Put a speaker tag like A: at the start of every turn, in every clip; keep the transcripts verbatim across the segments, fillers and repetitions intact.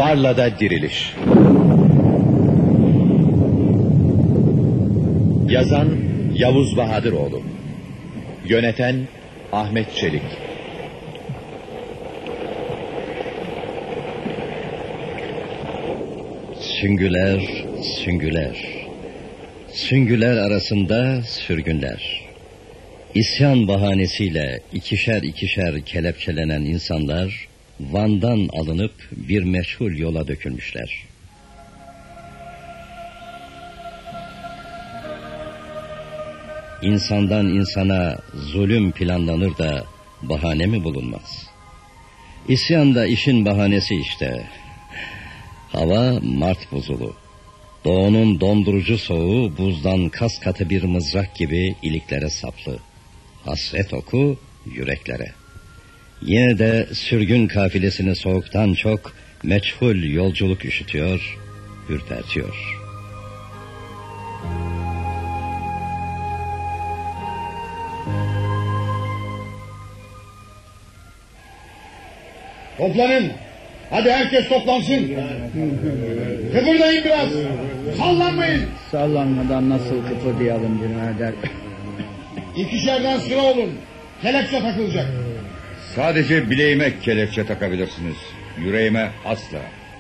A: Barla'da diriliş. Yazan Yavuz Bahadıroğlu. Yöneten Ahmet Çelik.
B: Süngüler, süngüler. Süngüler arasında sürgünler. İsyan bahanesiyle ikişer ikişer kelepçelenen insanlar Van'dan alınıp bir meşhur yola dökülmüşler. İnsandan insana zulüm planlanır da bahane mi bulunmaz? İsyan da işin bahanesi işte. Hava Mart buzulu. Doğunun dondurucu soğuğu buzdan kas katı bir mızrak gibi iliklere saplı. Hasret oku yüreklere. Yine de sürgün kafilesini soğuktan çok meçhul yolculuk üşütüyor, ürpertiyor.
C: Toplanın. Hadi herkes toplansın. Kıpırdayın biraz. Sallanmayın.
D: Sallanmadan nasıl kıpırdayalım birader?
C: İkişerden sıra olun. Kelepçe takılacak.
E: Sadece bileğime kelepçe takabilirsiniz. Yüreğime asla.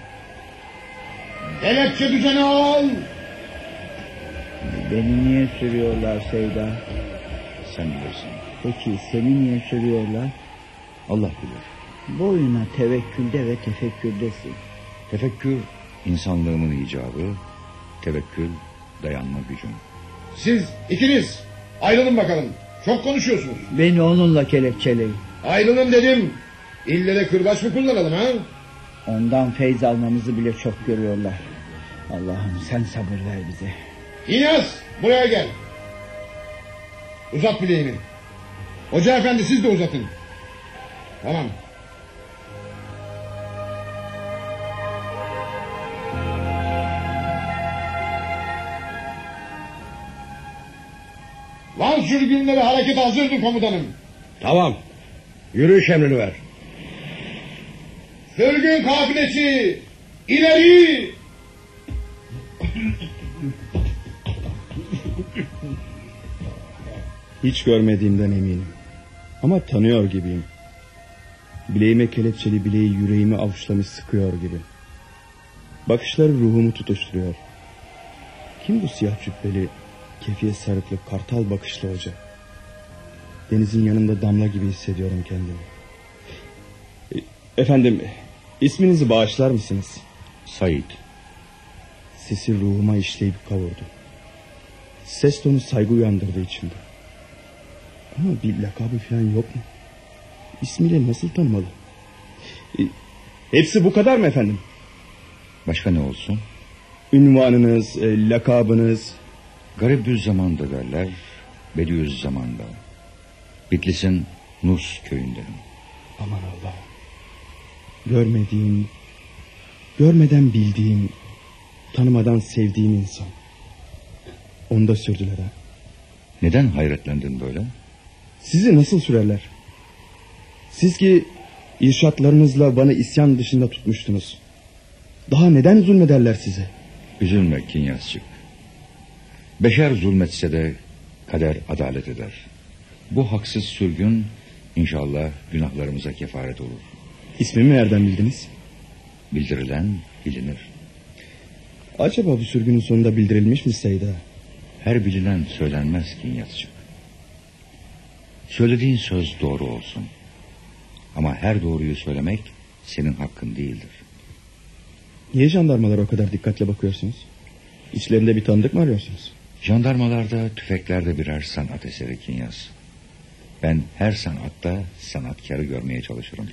C: Kelepçe düzeni al.
D: Beni niye sürüyorlar Seyda?
E: Sen bilirsin.
D: Peki seni niye sürüyorlar?
E: Allah bilir.
D: Boyuna tevekkülde ve tefekkürdesin.
E: Tefekkür insanlığımın icabı, tevekkül dayanma gücüm.
C: Siz ikiniz ayrılın bakalım. Çok konuşuyorsunuz.
D: Beni onunla kelepçeleyin.
C: Ayrılın dedim. İlle de kırbaç mı kullanalım ha?
D: Ondan feyz almamızı bile çok görüyorlar. Allah'ım sen sabır ver bize.
C: İlyas buraya gel. Uzat bileğini. Hoca efendi siz de uzatın. Tamam. Van sürgünleri hareket hazırdır komutanım.
A: Tamam. Yürüyüş emrini ver.
C: Sürgün kafilesi ileri.
F: Hiç görmediğimden eminim. Ama tanıyor gibiyim. Bileğime kelepçeli bileği yüreğimi avuçlamış sıkıyor gibi. Bakışları ruhumu tutuşturuyor. Kim bu siyah cübbeli, kefiye sarıklı, kartal bakışlı hoca? Denizin yanında damla gibi hissediyorum kendimi. Efendim, isminizi bağışlar mısınız?
E: Said.
F: Sesi ruhuma işleyip kavurdu. Ses tonu saygı uyandırdı içimde. Ama bir lakabı falan yok mu? İsmiyle nasıl tanımalı? E, hepsi bu kadar mı efendim?
E: Başka ne olsun?
F: Ünvanınız, e, lakabınız.
E: Garibüzzaman'da derler, Bediüzzaman'da. Bitlis'in Nus köyündenim.
F: Aman Allah. Görmediğim, görmeden bildiğim, tanımadan sevdiğim insan. Onu da sürdüler ha.
E: Neden hayretlendin böyle?
F: Sizi nasıl sürerler? Siz ki irşatlarınızla bana isyan dışında tutmuştunuz. Daha neden zulmederler size?
E: Üzülme Kinyasçık. Beşer zulmetse de kader adalet eder. Bu haksız sürgün inşallah günahlarımıza kefaret olur.
F: İsmimi nereden bildiniz?
E: Bildirilen bilinir.
F: Acaba bu sürgünün sonunda bildirilmiş mi Seyda?
E: Her bilinen söylenmez Kinyasçık. Söylediğin söz doğru olsun. Ama her doğruyu söylemek senin hakkın değildir.
F: Niye jandarmalara o kadar dikkatle bakıyorsunuz? İçlerinde bir tanıdık mı arıyorsunuz?
E: Jandarmalarda, tüfeklerde birer sanat eseri Kinyas. Ben her sanatta sanatkarı görmeye çalışırım.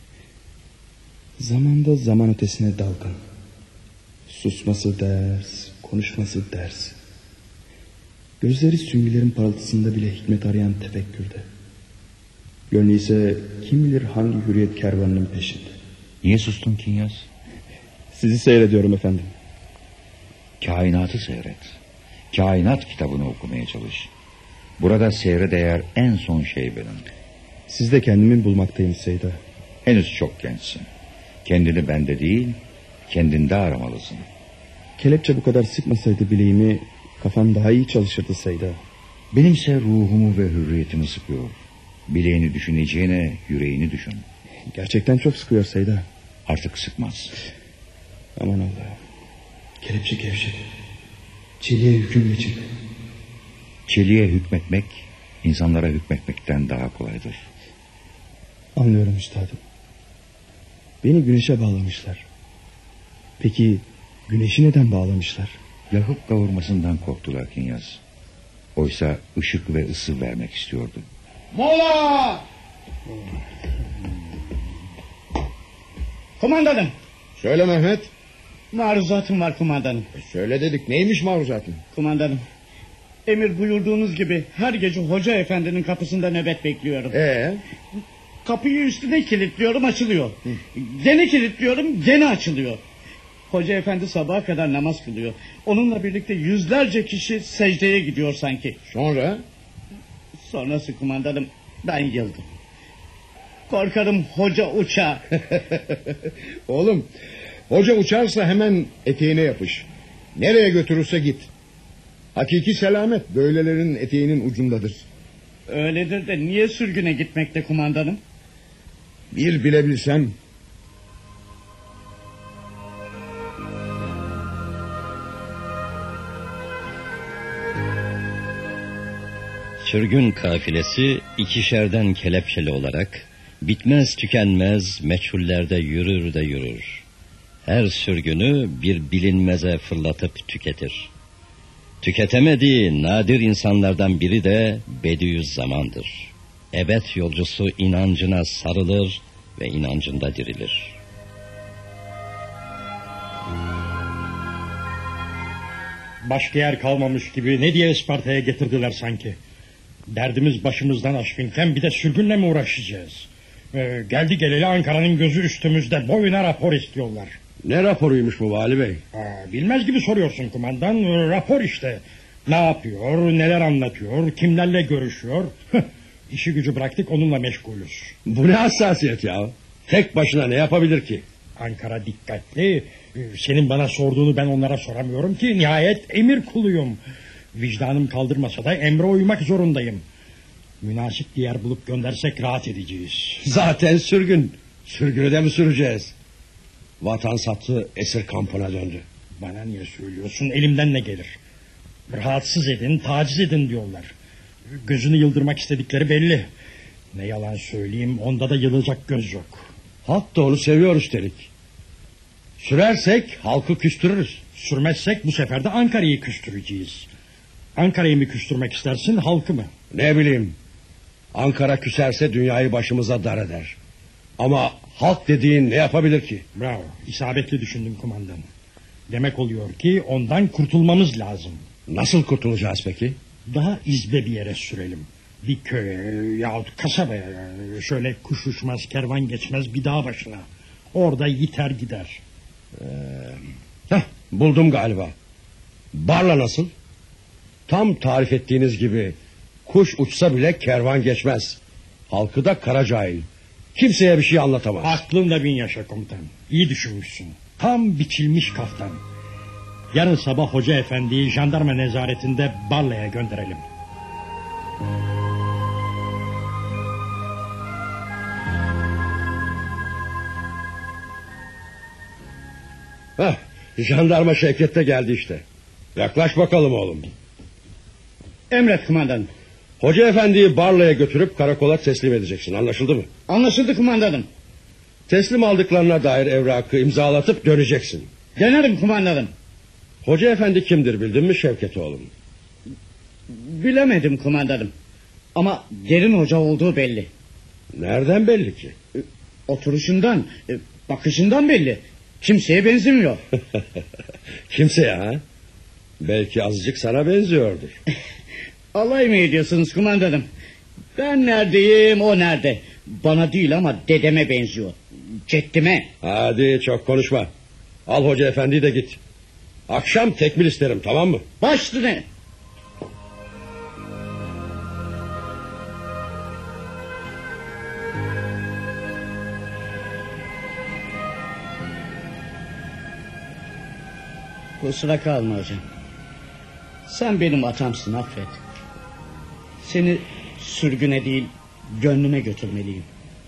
F: Zamanda zaman ötesine dalgın. Susması ders, konuşması ders. Gözleri süngülerin parıltısında bile hikmet arayan tefekkürde. Gönlü ise kim bilir hangi hürriyet kervanının peşinde.
E: Niye sustun Kinyas?
F: Sizi seyrediyorum efendim.
E: Kainatı seyret. Kainat kitabını okumaya çalış. Burada seyre değer en son şey benim.
F: Siz de kendimi bulmaktayım Seyda.
E: Henüz çok gençsin. Kendini bende değil, Kendinde aramalısın.
F: Kelepçe bu kadar sıkmasaydı bileğimi, kafam daha iyi çalışırdı Seyda.
E: Benimse ruhumu ve hürriyetimi sıkıyor. Bileğini düşüneceğine yüreğini düşün.
F: Gerçekten çok sıkıyor Seyda.
E: Artık sıkmaz.
F: Aman Allah'ım. Kelepçe gevşedi. Çeliğe hüküm geçirdi.
E: Çeliğe hükmetmek insanlara hükmetmekten daha kolaydır.
F: Anlıyorum üstadım. Beni güneşe bağlamışlar. Peki güneşi neden bağlamışlar?
E: Yakıp kavurmasından korktular Kinyas. Oysa ışık ve ısı vermek istiyordu.
D: Mola! Kumandanım.
C: Söyle Mehmet.
D: Maruzatım var kumandanım.
C: E söyle dedik, neymiş maruzatın?
D: Kumandanım. Emir buyurduğunuz gibi her gece hoca efendinin kapısında nöbet bekliyorum.
C: Ee?
D: Kapıyı üstüne kilitliyorum, açılıyor. Hı. Gene kilitliyorum, gene açılıyor. Hoca efendi sabaha kadar namaz kılıyor. Onunla birlikte yüzlerce kişi secdeye gidiyor sanki.
C: Sonra?
D: Sonrası kumandanım, ben yıldım. Korkarım hoca uçar.
C: Oğlum, hoca uçarsa hemen eteğine yapış. Nereye götürürse git. Hakiki selamet böylelerin eteğinin ucundadır.
D: Öyledir de niye sürgüne gitmekte kumandanım?
C: Bir bilebilsem.
B: Sürgün kafilesi ikişerden kelepçeli olarak bitmez tükenmez meçhullerde yürür de yürür. Her sürgünü bir bilinmeze fırlatıp tüketir. Tüketemediği nadir insanlardan biri de Bediüzzaman'dır. Ebed yolcusu inancına sarılır ve inancında dirilir.
G: Başka yer kalmamış gibi ne diye Isparta'ya getirdiler sanki. Derdimiz başımızdan aşkınken bir de sürgünle mi uğraşacağız? Ee, geldi geleli Ankara'nın gözü üstümüzde, boyuna rapor istiyorlar.
A: Ne raporuymuş bu vali bey?
G: Aa, bilmez gibi soruyorsun kumandan. Ee, rapor işte. Ne yapıyor, neler anlatıyor, kimlerle görüşüyor. İşi gücü bıraktık, onunla meşgulüz.
A: Bu ne hassasiyet ya? Tek başına ne yapabilir ki?
G: Ankara dikkatli. Ee, senin bana sorduğunu ben onlara soramıyorum ki. Nihayet emir kuluyum. Vicdanım kaldırmasa da emre uymak zorundayım. Münasip bir yer bulup göndersek rahat edeceğiz.
A: Zaten sürgün. Sürgünü de mi süreceğiz? Vatan sattı, esir kampına döndü.
G: Bana niye söylüyorsun? Elimden ne gelir? Rahatsız edin, taciz edin diyorlar. Gözünü yıldırmak istedikleri belli. Ne yalan söyleyeyim, onda da yılacak göz yok.
A: Halk da onu seviyor üstelik. Sürersek halkı küstürürüz.
G: Sürmezsek bu sefer de Ankara'yı küstüreceğiz. Ankara'yı mı küstürmek istersin, halkı mı?
A: Ne bileyim. Ankara küserse dünyayı başımıza dar eder. Ama halk dediğin ne yapabilir ki?
G: Bravo, isabetli düşündün kumandan. Demek oluyor ki ondan kurtulmamız lazım.
A: Nasıl kurtulacağız peki?
G: Daha izbe bir yere sürelim. Bir köye yahut kasabaya, şöyle kuş uçmaz, kervan geçmez bir dağ başına. Orada yiter gider.
A: Ee, heh, buldum galiba. Barla nasıl? Tam tarif ettiğiniz gibi kuş uçsa bile kervan geçmez. Halkı da kara cahil. Kimseye bir şey anlatamaz.
G: Aklınla bin yaşa komutan. İyi düşünmüşsün. Tam biçilmiş kaftan. Yarın sabah hoca efendiyi jandarma nezaretinde Barla'ya gönderelim.
A: Heh, jandarma Şevket de geldi işte. Yaklaş bakalım oğlum.
D: Emret kumandanım.
A: Hoca efendiyi Barla'ya götürüp karakola teslim edeceksin, anlaşıldı mı?
D: Anlaşıldı kumandanım.
A: Teslim aldıklarına dair evrakı imzalatıp döneceksin.
D: Dönerim kumandanım.
A: Hoca efendi kimdir bildin mi Şevket oğlum?
D: Bilemedim kumandanım. Ama derin hoca olduğu belli.
A: Nereden belli ki?
D: Oturuşundan, bakışından belli. Kimseye benzemiyor.
A: Kimseye ha? Belki azıcık sana benziyordur.
D: Alay mı ediyorsunuz kumandanım? Ben neredeyim, o nerede? Bana değil ama dedeme benziyor. Ceddime.
A: Hadi çok konuşma. Al hoca efendiyi de git. Akşam tekmil isterim, tamam mı?
D: Baş üstüne. Kusura kalma hocam. Sen benim atamsın, affet. Seni sürgüne değil gönlüme götürmeliyim.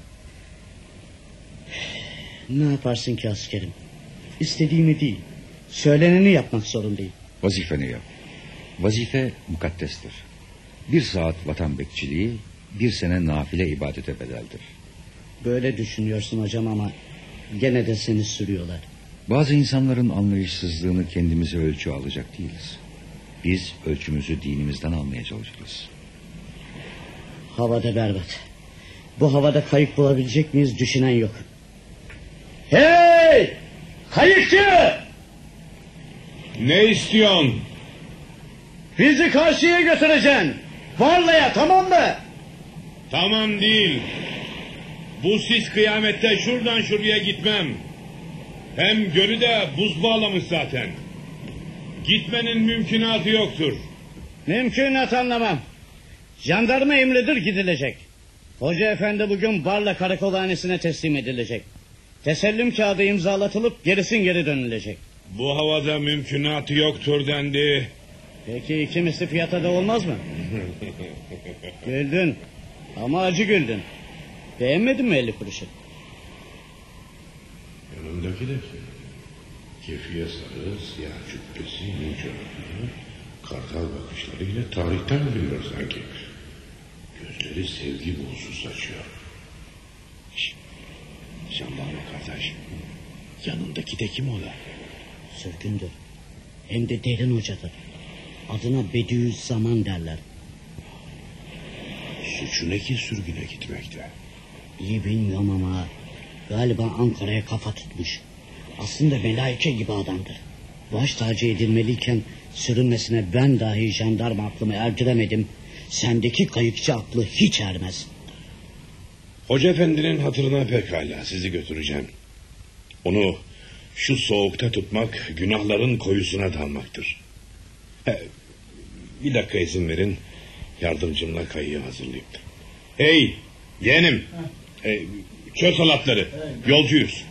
D: Ne yaparsın ki askerim? İstediğimi değil, söyleneni yapmak zorundayım.
E: Vazifeni yap. Vazife mukaddestir. Bir saat vatan bekçiliği, bir sene nafile ibadete bedeldir.
D: Böyle düşünüyorsun hocam ama gene de seni sürüyorlar.
E: Bazı insanların anlayışsızlığını kendimize ölçü alacak değiliz. Biz ölçümüzü dinimizden almaya çalışırız.
D: Havada berbat. Bu havada kayık bulabilecek miyiz düşünen yok. Hey! Kayıkçı!
C: Ne istiyorsun?
D: Bizi karşıya götüreceksin. Varlaya, tamam mı?
C: Tamam değil. Bu sis kıyamette şuradan şuraya gitmem. Hem gölü de buz bağlamış zaten. Gitmenin mümkünatı yoktur.
D: Mümkünat anlamam. Jandarma emridir, gidilecek. Hoca efendi bugün Barla karakolhanesine teslim edilecek. Tesellim kağıdı imzalatılıp gerisin geri dönülecek.
C: Bu havada mümkünatı yoktur dendi.
D: Peki iki misli fiyata da olmaz mı? Güldün ama acı güldün. Beğenmedin mi elli kuruşu?
H: Yanımdaki de kim? Kefiye sarı, siyah cübbesi, ince örgülü, kartal bakışlarıyla tarihten biliyor sanki. Gözleri sevgi buğusu saçıyor. Şşt, jandarma kardeş, yanındaki de kim o da?
D: Sürgündür. Hem de derin hocadır. Adına Bediüzzaman derler.
H: Suçu ne ki sürgüne gitmekte?
D: İyi bilmiyorum ama galiba Ankara'ya kafa tutmuş. Aslında melaike gibi adamdır. Baş tacı edilmeliyken sürünmesine ben dahi jandarma aklımı erdiremedim. Sendeki kayıkçı aklı hiç ermez.
H: Hoca efendinin hatırına pekala sizi götüreceğim. Onu şu soğukta tutmak günahların koyusuna dalmaktır. He, bir dakika izin verin, yardımcımla kayığı hazırlayayım. Hey yeğenim, e, çöz halatları, yolcuyuz.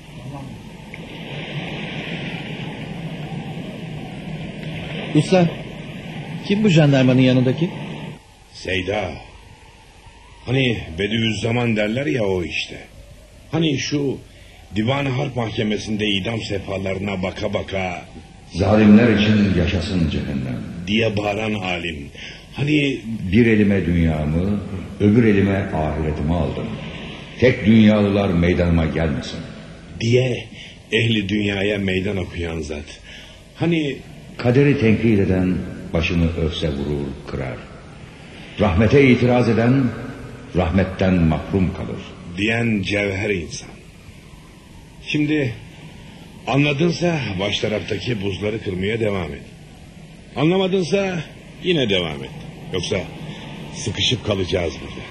I: Usta, kim bu jandarmanın yanındaki?
H: Seyda. Hani Bediüzzaman derler ya, o işte. Hani şu Divan-ı Harp Mahkemesi'nde idam sehpalarına baka baka
E: Zalimler için yaşasın cehennem
H: diye bağıran alim. Hani
E: bir elime dünyamı, öbür elime ahiretimi aldım. Tek dünyalılar meydanıma gelmesin
H: diye ehli dünyaya meydan okuyan zat. Hani
E: kaderi tenkit eden başını övse vurur, kırar. Rahmete itiraz eden rahmetten mahrum kalır
H: diyen cevher insan. Şimdi anladınsa baş taraftaki buzları kırmaya devam et. Anlamadınsa yine devam et. Yoksa sıkışıp kalacağız burada.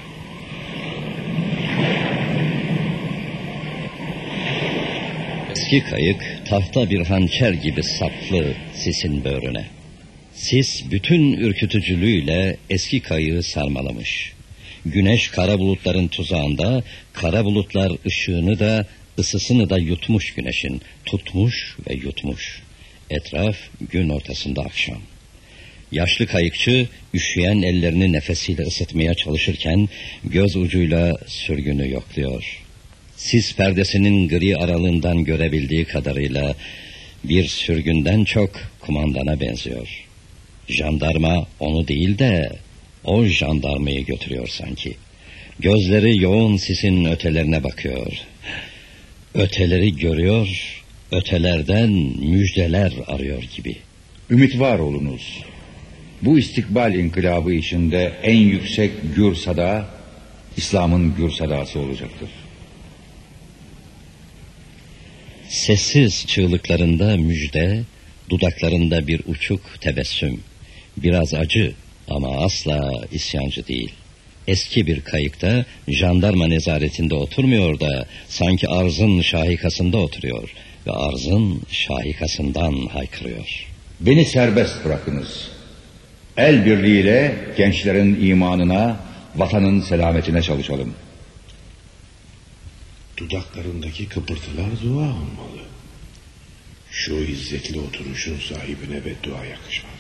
B: Eski kayık tahta bir hançer gibi saplı sisin böğrüne. Sis bütün ürkütücülüğüyle eski kayığı sarmalamış. Güneş kara bulutların tuzağında, kara bulutlar ışığını da ısısını da yutmuş güneşin, tutmuş ve yutmuş. Etraf gün ortasında akşam. Yaşlı kayıkçı üşüyen ellerini nefesiyle ısıtmaya çalışırken göz ucuyla sürgünü yokluyor. Sis perdesinin gri aralığından görebildiği kadarıyla bir sürgünden çok kumandana benziyor. Jandarma onu değil de o jandarmayı götürüyor sanki. Gözleri yoğun sisin ötelerine bakıyor. Öteleri görüyor, ötelerden müjdeler arıyor gibi.
E: Ümit var olunuz. Bu istikbal inkılabı içinde en yüksek gür sada İslam'ın gür sadası olacaktır.
B: Sessiz çığlıklarında müjde, dudaklarında bir uçuk tebessüm. Biraz acı ama asla isyancı değil. Eski bir kayıkta jandarma nezaretinde oturmuyor da sanki arzın şahikasında oturuyor ve arzın şahikasından haykırıyor.
E: Beni serbest bırakınız. El birliğiyle gençlerin imanına, vatanın selametine çalışalım.
H: Dudaklarındaki kıpırtılar dua olmalı. Şu izzetli oturuşun sahibine beddua yakışmaz.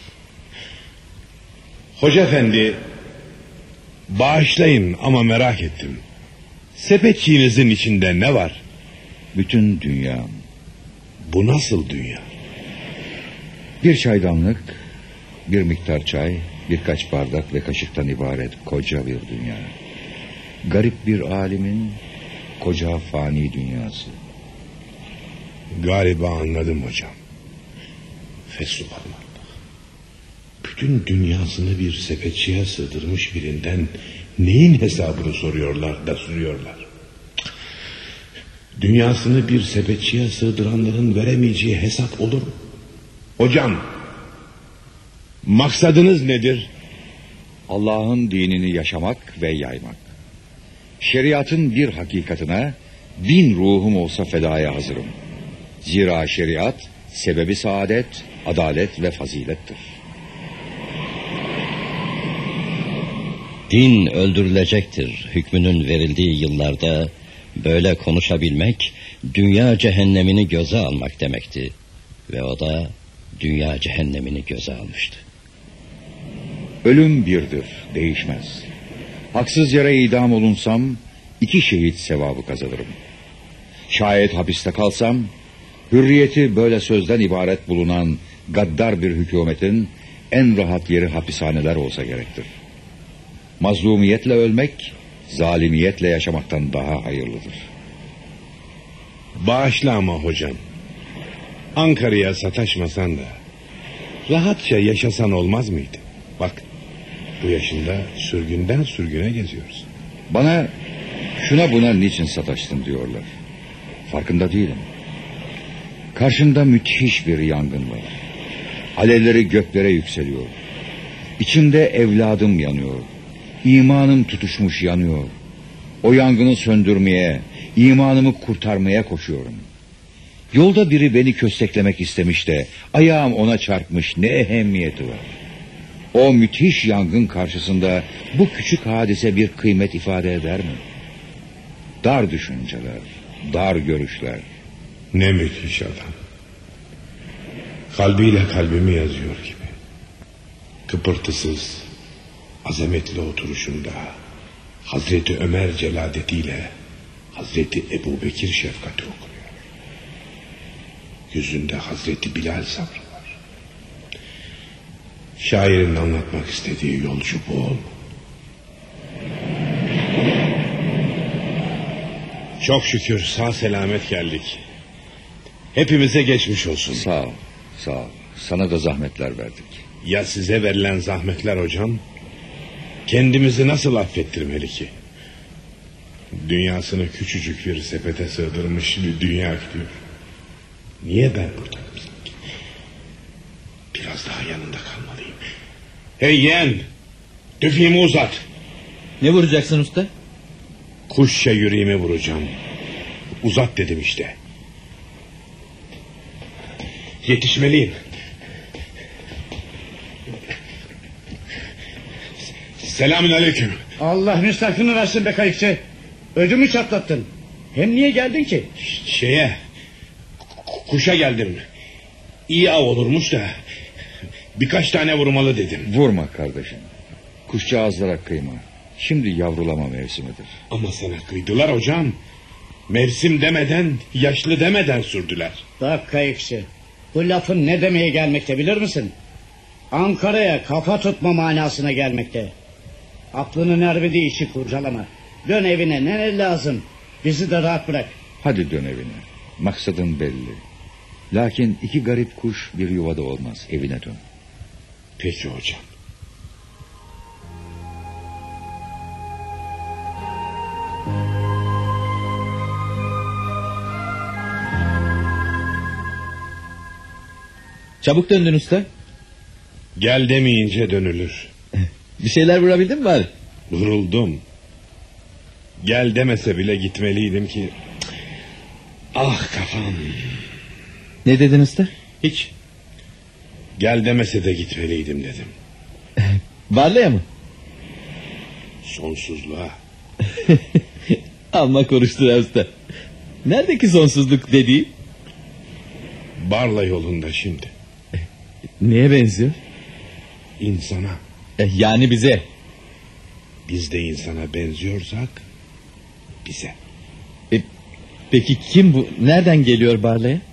H: Hoca efendi, bağışlayın ama merak ettim. Sepetçiğinizin içinde ne var?
E: Bütün dünya.
H: Bu nasıl dünya?
E: Bir çaydanlık, bir miktar çay, birkaç bardak ve kaşıktan ibaret koca bir dünya. Garip bir alimin koca fani dünyası.
H: Galiba anladım hocam. Fesubhanallah. Bütün dünyasını bir sepetçiye sığdırmış birinden neyin hesabını soruyorlar da sürüyorlar. Dünyasını bir sepetçiye sığdıranların veremeyeceği hesap olur mu? Hocam, maksadınız nedir?
E: Allah'ın dinini yaşamak ve yaymak. Şeriatın bir hakikatine bin ruhum olsa fedaya hazırım. Zira şeriat sebebi saadet, adalet ve fazilettir.
B: Din öldürülecektir hükmünün verildiği yıllarda böyle konuşabilmek dünya cehennemini göze almak demekti. Ve o da dünya cehennemini göze almıştı.
E: Ölüm birdir, değişmez. Haksız yere idam olunsam iki şehit sevabı kazanırım. Şayet hapiste kalsam hürriyeti böyle sözden ibaret bulunan gaddar bir hükümetin en rahat yeri hapishaneler olsa gerektir. Mazlumiyetle ölmek zalimiyetle yaşamaktan daha hayırlıdır.
H: Bağışla ama hocam. Ankara'ya sataşmasan da rahatça yaşasan olmaz mıydı? Bak, bu yaşında sürgünden sürgüne geziyoruz.
E: Bana şuna buna niçin sataştın diyorlar. Farkında değilim. Karşında müthiş bir yangın var. Alevleri göklere yükseliyor. İçimde evladım yanıyor. İmanım tutuşmuş yanıyor. O yangını söndürmeye, imanımı kurtarmaya koşuyorum. Yolda biri beni kösteklemek istemiş de ayağım ona çarpmış, ne ehemmiyeti var? O müthiş yangın karşısında bu küçük hadise bir kıymet ifade eder mi? Dar düşünceler, dar görüşler.
H: Ne müthiş adam. Kalbiyle kalbimi yazıyor gibi. Kıpırtısız, azametli oturuşunda Hazreti Ömer celadetiyle Hazreti Ebubekir şefkati okunuyor. Yüzünde Hazreti Bilal sabrı var. Şairin anlatmak istediği yolcu bu olmalı. Çok şükür sağ selamet geldik. Hepimize geçmiş olsun.
E: Sağ ol, sağ ol. Sana da zahmetler verdik.
H: Ya size verilen zahmetler hocam? Kendimizi nasıl affettirmeli ki? Dünyasını küçücük bir sepete sığdırmış bir dünya gidiyor. Niye ben buradayım sanki? Biraz daha yanında kalmalıyım. Hey yeğen, tüfeğimi uzat.
I: Ne vuracaksın usta?
H: Kuşça yüreğimi vuracağım. Uzat dedim işte. Yetişmeliyim. Selamünaleyküm.
D: Allah müstakını versin be kayıkçı. Ödümü çatlattın. Hem niye geldin ki?
H: Şeye, kuşa geldim. İyi av olurmuş da birkaç tane vurmalı dedim.
E: Vurma kardeşim. Kuşcağızlara kıyma. Şimdi yavrulama mevsimidir.
H: Ama sana kıydılar hocam. Mevsim demeden, yaşlı demeden sürdüler.
D: Bak kayıkçı, bu lafın ne demeye gelmekte bilir misin? Ankara'ya kafa tutma manasına gelmekte. Aklının ermediği işi kurcalama. Dön evine, ne lazım? Bizi de rahat bırak.
E: Hadi dön evine. Maksadın belli. Lakin iki garip kuş bir yuvada olmaz. Evine dön.
H: Peki hocam.
I: Çabuk döndün usta.
H: Gel demeyince dönülür.
I: Bir şeyler vurabildin mi bari?
H: Vuruldum. Gel demese bile gitmeliydim ki. Ah kafam.
I: Ne dedin usta?
H: Hiç. Gel demese de gitmeliydim dedim.
I: Varlaya mı?
H: Sonsuzluğa.
I: Amma konuştu usta. Neredeki sonsuzluk dediği?
H: Barla yolunda şimdi.
I: Neye benziyor?
H: İnsana.
I: E, yani bize.
H: Biz de insana benziyorsak bize.
I: E, peki kim bu? Nereden geliyor Barla'ya?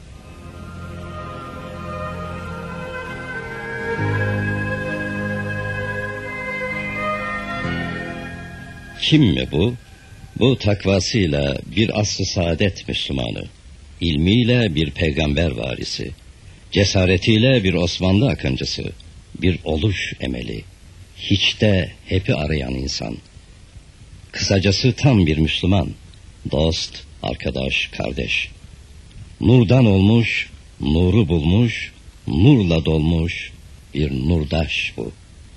B: Kim mi bu? Bu takvasıyla bir asr-ı saadet Müslümanı, ilmiyle bir peygamber varisi, cesaretiyle bir Osmanlı akıncısı, bir oluş emeli, hiçte hepi arayan insan. Kısacası tam bir Müslüman, dost, arkadaş, kardeş. Nurdan olmuş, nuru bulmuş, nurla dolmuş bir nurdaş bu.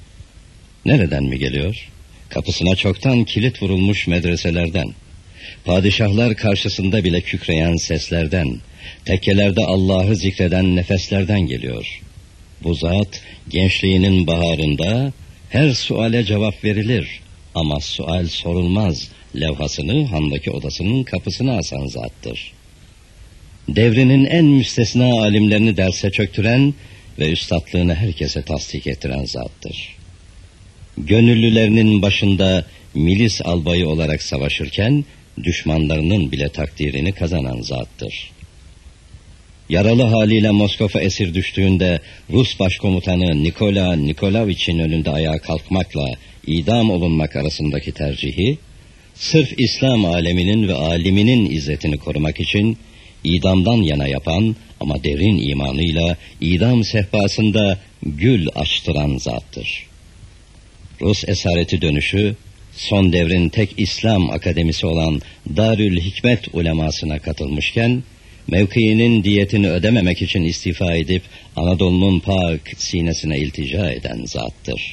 B: Nereden mi geliyor? Kapısına çoktan kilit vurulmuş medreselerden, padişahlar karşısında bile kükreyen seslerden, tekkelerde Allah'ı zikreden nefeslerden geliyor. Bu zat gençliğinin baharında her suale cevap verilir ama sual sorulmaz levhasını handaki odasının kapısına asan zattır. Devrinin en müstesna alimlerini derse çöktüren ve üstadlığını herkese tasdik ettiren zattır. Gönüllülerinin başında milis albayı olarak savaşırken düşmanlarının bile takdirini kazanan zattır. Yaralı haliyle Moskova esir düştüğünde Rus başkomutanı Nikola Nikolavich'in önünde ayağa kalkmakla idam olunmak arasındaki tercihi, sırf İslam aleminin ve aliminin izzetini korumak için idamdan yana yapan ama derin imanıyla idam sehpasında gül açtıran zattır. Rus esareti dönüşü, son devrin tek İslam akademisi olan Darül Hikmet ulemasına katılmışken, mevkiinin diyetini ödememek için istifa edip Anadolu'nun pak sinesine iltica eden zattır.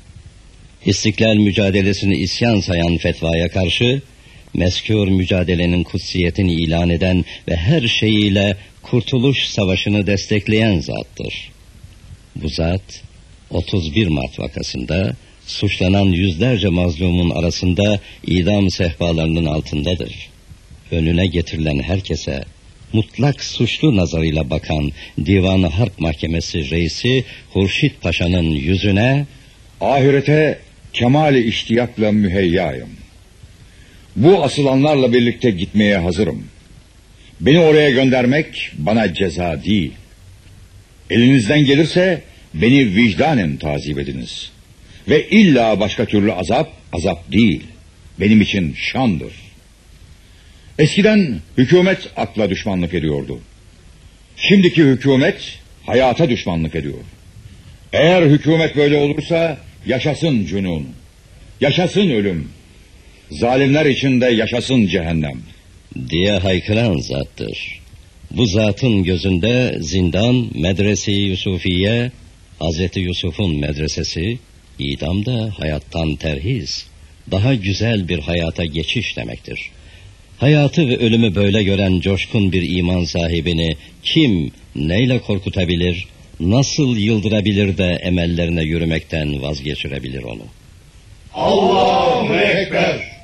B: İstiklal mücadelesini isyan sayan fetvaya karşı, mezkûr mücadelenin kutsiyetini ilan eden ve her şeyiyle Kurtuluş Savaşı'nı destekleyen zattır. Bu zat, otuz bir Mart vakasında, suçlanan yüzlerce mazlumun arasında idam sehpalarının altındadır. Önüne getirilen herkese mutlak suçlu nazarıyla bakan Divan-ı Harp Mahkemesi reisi Hurşit Paşa'nın yüzüne
E: ahirete kemali iştiyakla müheyyayım. Bu asılanlarla birlikte gitmeye hazırım. Beni oraya göndermek bana ceza değil. Elinizden gelirse beni vicdanen tazip ediniz. Ve illa başka türlü azap, azap değil. Benim için şandır. Eskiden hükümet akla düşmanlık ediyordu. Şimdiki hükümet hayata düşmanlık ediyor. Eğer hükümet böyle olursa yaşasın cünun, yaşasın ölüm. Zalimler içinde yaşasın cehennem
B: diye haykıran zattır. Bu zatın gözünde zindan, medrese-i Yusufiye, Hazreti Yusuf'un medresesi, idam da hayattan terhiz, daha güzel bir hayata geçiş demektir. Hayatı ve ölümü böyle gören coşkun bir iman sahibini kim neyle korkutabilir, nasıl yıldırabilir de emellerine yürümekten vazgeçirebilir onu?
C: Allahu Ekber!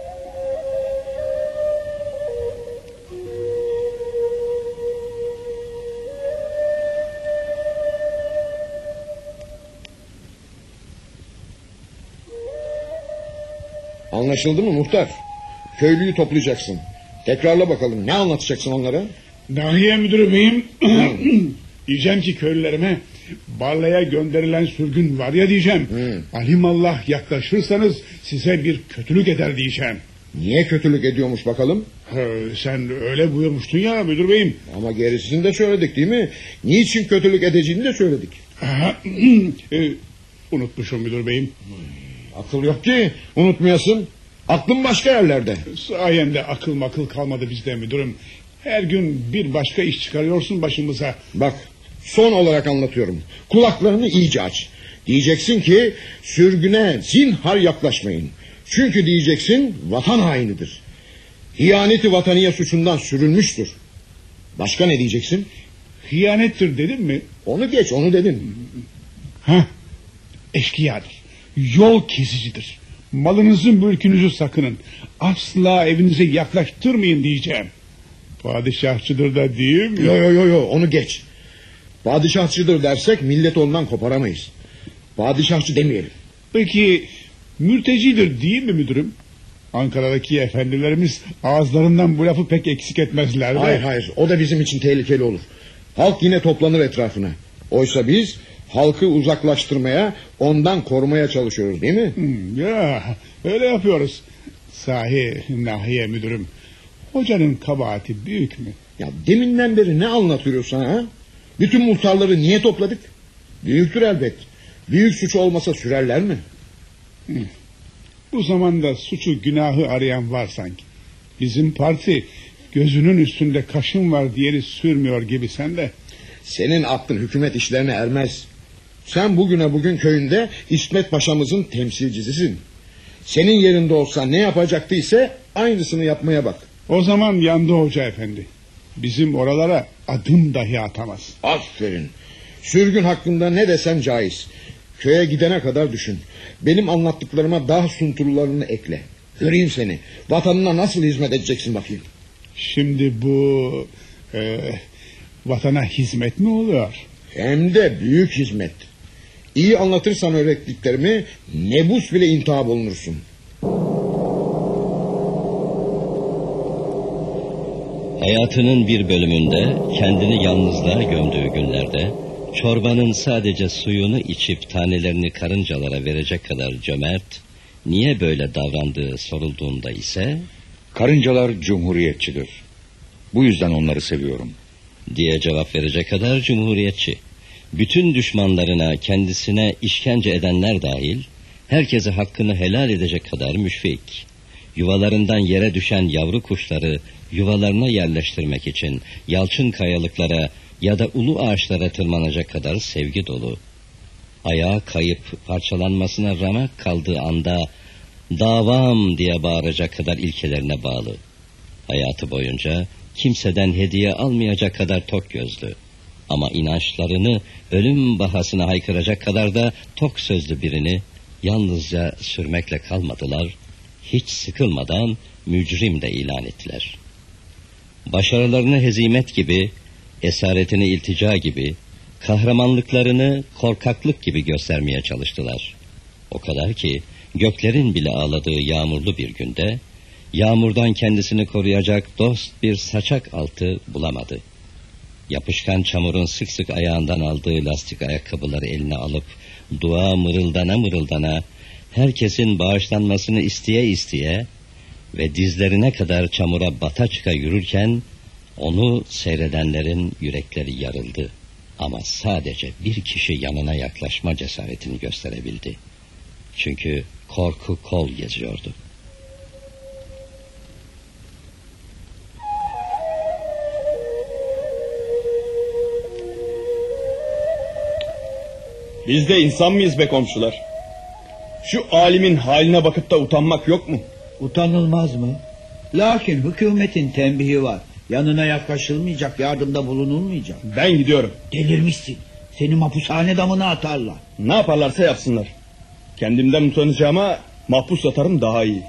C: Anlaşıldı mı muhtar? Köylüyü toplayacaksın. Tekrarla bakalım, ne anlatacaksın onlara?
J: Nahiye müdürü beyim, diyeceğim ki köylülerime, Barla'ya gönderilen sürgün var ya diyeceğim. Hmm. Alimallah yaklaşırsanız size bir kötülük eder diyeceğim.
C: Niye kötülük ediyormuş bakalım?
J: Ee, sen öyle buyurmuştun ya müdür beyim.
C: Ama gerisini de söyledik değil mi? Niçin kötülük edeceğini de söyledik.
J: e, unutmuşum müdür beyim.
C: Akıl yok ki unutmayasın. Aklın başka yerlerde.
J: Sayende akıl makıl kalmadı bizde müdürüm. Her gün bir başka iş çıkarıyorsun başımıza.
C: Bak, son olarak anlatıyorum. Kulaklarını iyice aç. Diyeceksin ki sürgüne zinhar yaklaşmayın. Çünkü diyeceksin vatan hainidir. Hiyaneti vataniye suçundan sürülmüştür. Başka ne diyeceksin?
J: Hiyanettir dedim mi?
C: Onu geç, onu dedin.
J: Heh, eşkıyadır. Yol kesicidir. Malınızı mülkünüzü sakının. Asla evinize yaklaştırmayın diyeceğim. Padişahçıdır da değil mi?
C: Yo yo yo yo onu geç. Padişahçıdır dersek millet ondan koparamayız. Padişahçı demeyelim.
J: Peki mürtecidir değil mi müdürüm? Ankara'daki efendilerimiz ağızlarından bu lafı pek eksik etmezler de.
C: Hayır hayır, o da bizim için tehlikeli olur. Halk yine toplanır etrafına. Oysa biz halkı uzaklaştırmaya, ondan korumaya çalışıyoruz değil mi?
J: Hmm, ya öyle yapıyoruz. Sahi Nahiye müdürüm, hocanın kabahati büyük mü?
C: Ya deminden beri ne anlatıyorsun ha? Bütün muhtarları niye topladık? Büyüktür elbet. Büyük suç olmasa sürerler mi?
J: Hmm. Bu zamanda suçu günahı arayan var sanki. Bizim parti gözünün üstünde kaşın var diyeni sürmüyor gibi sen de.
C: Senin aklın hükümet işlerine ermez. Sen bugüne bugün köyünde İsmet Paşa'mızın temsilcisisin. Senin yerinde olsa ne yapacaktıysa aynısını yapmaya bak.
J: O zaman yandı hoca efendi. Bizim oralara adım dahi atamaz.
C: Aferin. Sürgün hakkında ne desem caiz. Köye gidene kadar düşün. Benim anlattıklarıma daha sunturlarını ekle. Göreyim seni. Vatanına nasıl hizmet edeceksin bakayım.
J: Şimdi bu e, vatana hizmet mi oluyor?
C: Hem de büyük hizmet. İyi anlatırsan öğrettiklerimi nebus bile intihap olunursun.
B: Hayatının bir bölümünde kendini yalnızlığa gömdüğü günlerde çorbanın sadece suyunu içip tanelerini karıncalara verecek kadar cömert, niye böyle davrandığı sorulduğunda ise
E: karıncalar cumhuriyetçidir. Bu yüzden onları seviyorum
B: diye cevap verecek kadar cumhuriyetçi. Bütün düşmanlarına, kendisine işkence edenler dahil herkese hakkını helal edecek kadar müşfik. Yuvalarından yere düşen yavru kuşları yuvalarına yerleştirmek için yalçın kayalıklara ya da ulu ağaçlara tırmanacak kadar sevgi dolu. Ayağı kayıp parçalanmasına ramak kaldığı anda davam diye bağıracak kadar ilkelerine bağlı. Hayatı boyunca kimseden hediye almayacak kadar tok gözlü. Ama inançlarını ölüm bahasına haykıracak kadar da tok sözlü birini yalnızca sürmekle kalmadılar, hiç sıkılmadan mücrim de ilan ettiler. Başarılarını hezimet gibi, esaretini iltica gibi, kahramanlıklarını korkaklık gibi göstermeye çalıştılar. O kadar ki göklerin bile ağladığı yağmurlu bir günde, yağmurdan kendisini koruyacak dost bir saçak altı bulamadı. Yapışkan çamurun sık sık ayağından aldığı lastik ayakkabıları eline alıp, dua mırıldana mırıldana, herkesin bağışlanmasını isteye isteye ve dizlerine kadar çamura bata çıka yürürken, onu seyredenlerin yürekleri yarıldı. Ama sadece bir kişi yanına yaklaşma cesaretini gösterebildi. Çünkü korku kol geziyordu.
F: Biz de insan mıyız be komşular? Şu alimin haline bakıp da utanmak yok mu?
K: Utanılmaz mı? Lakin hükümetin tembihi var. Yanına yaklaşılmayacak, yardımda bulunulmayacak.
F: Ben gidiyorum.
K: Delirmişsin. Seni mapushane damına atarlar.
F: Ne yaparlarsa yapsınlar. Kendimden utanacağıma mahpus yatarım daha iyi.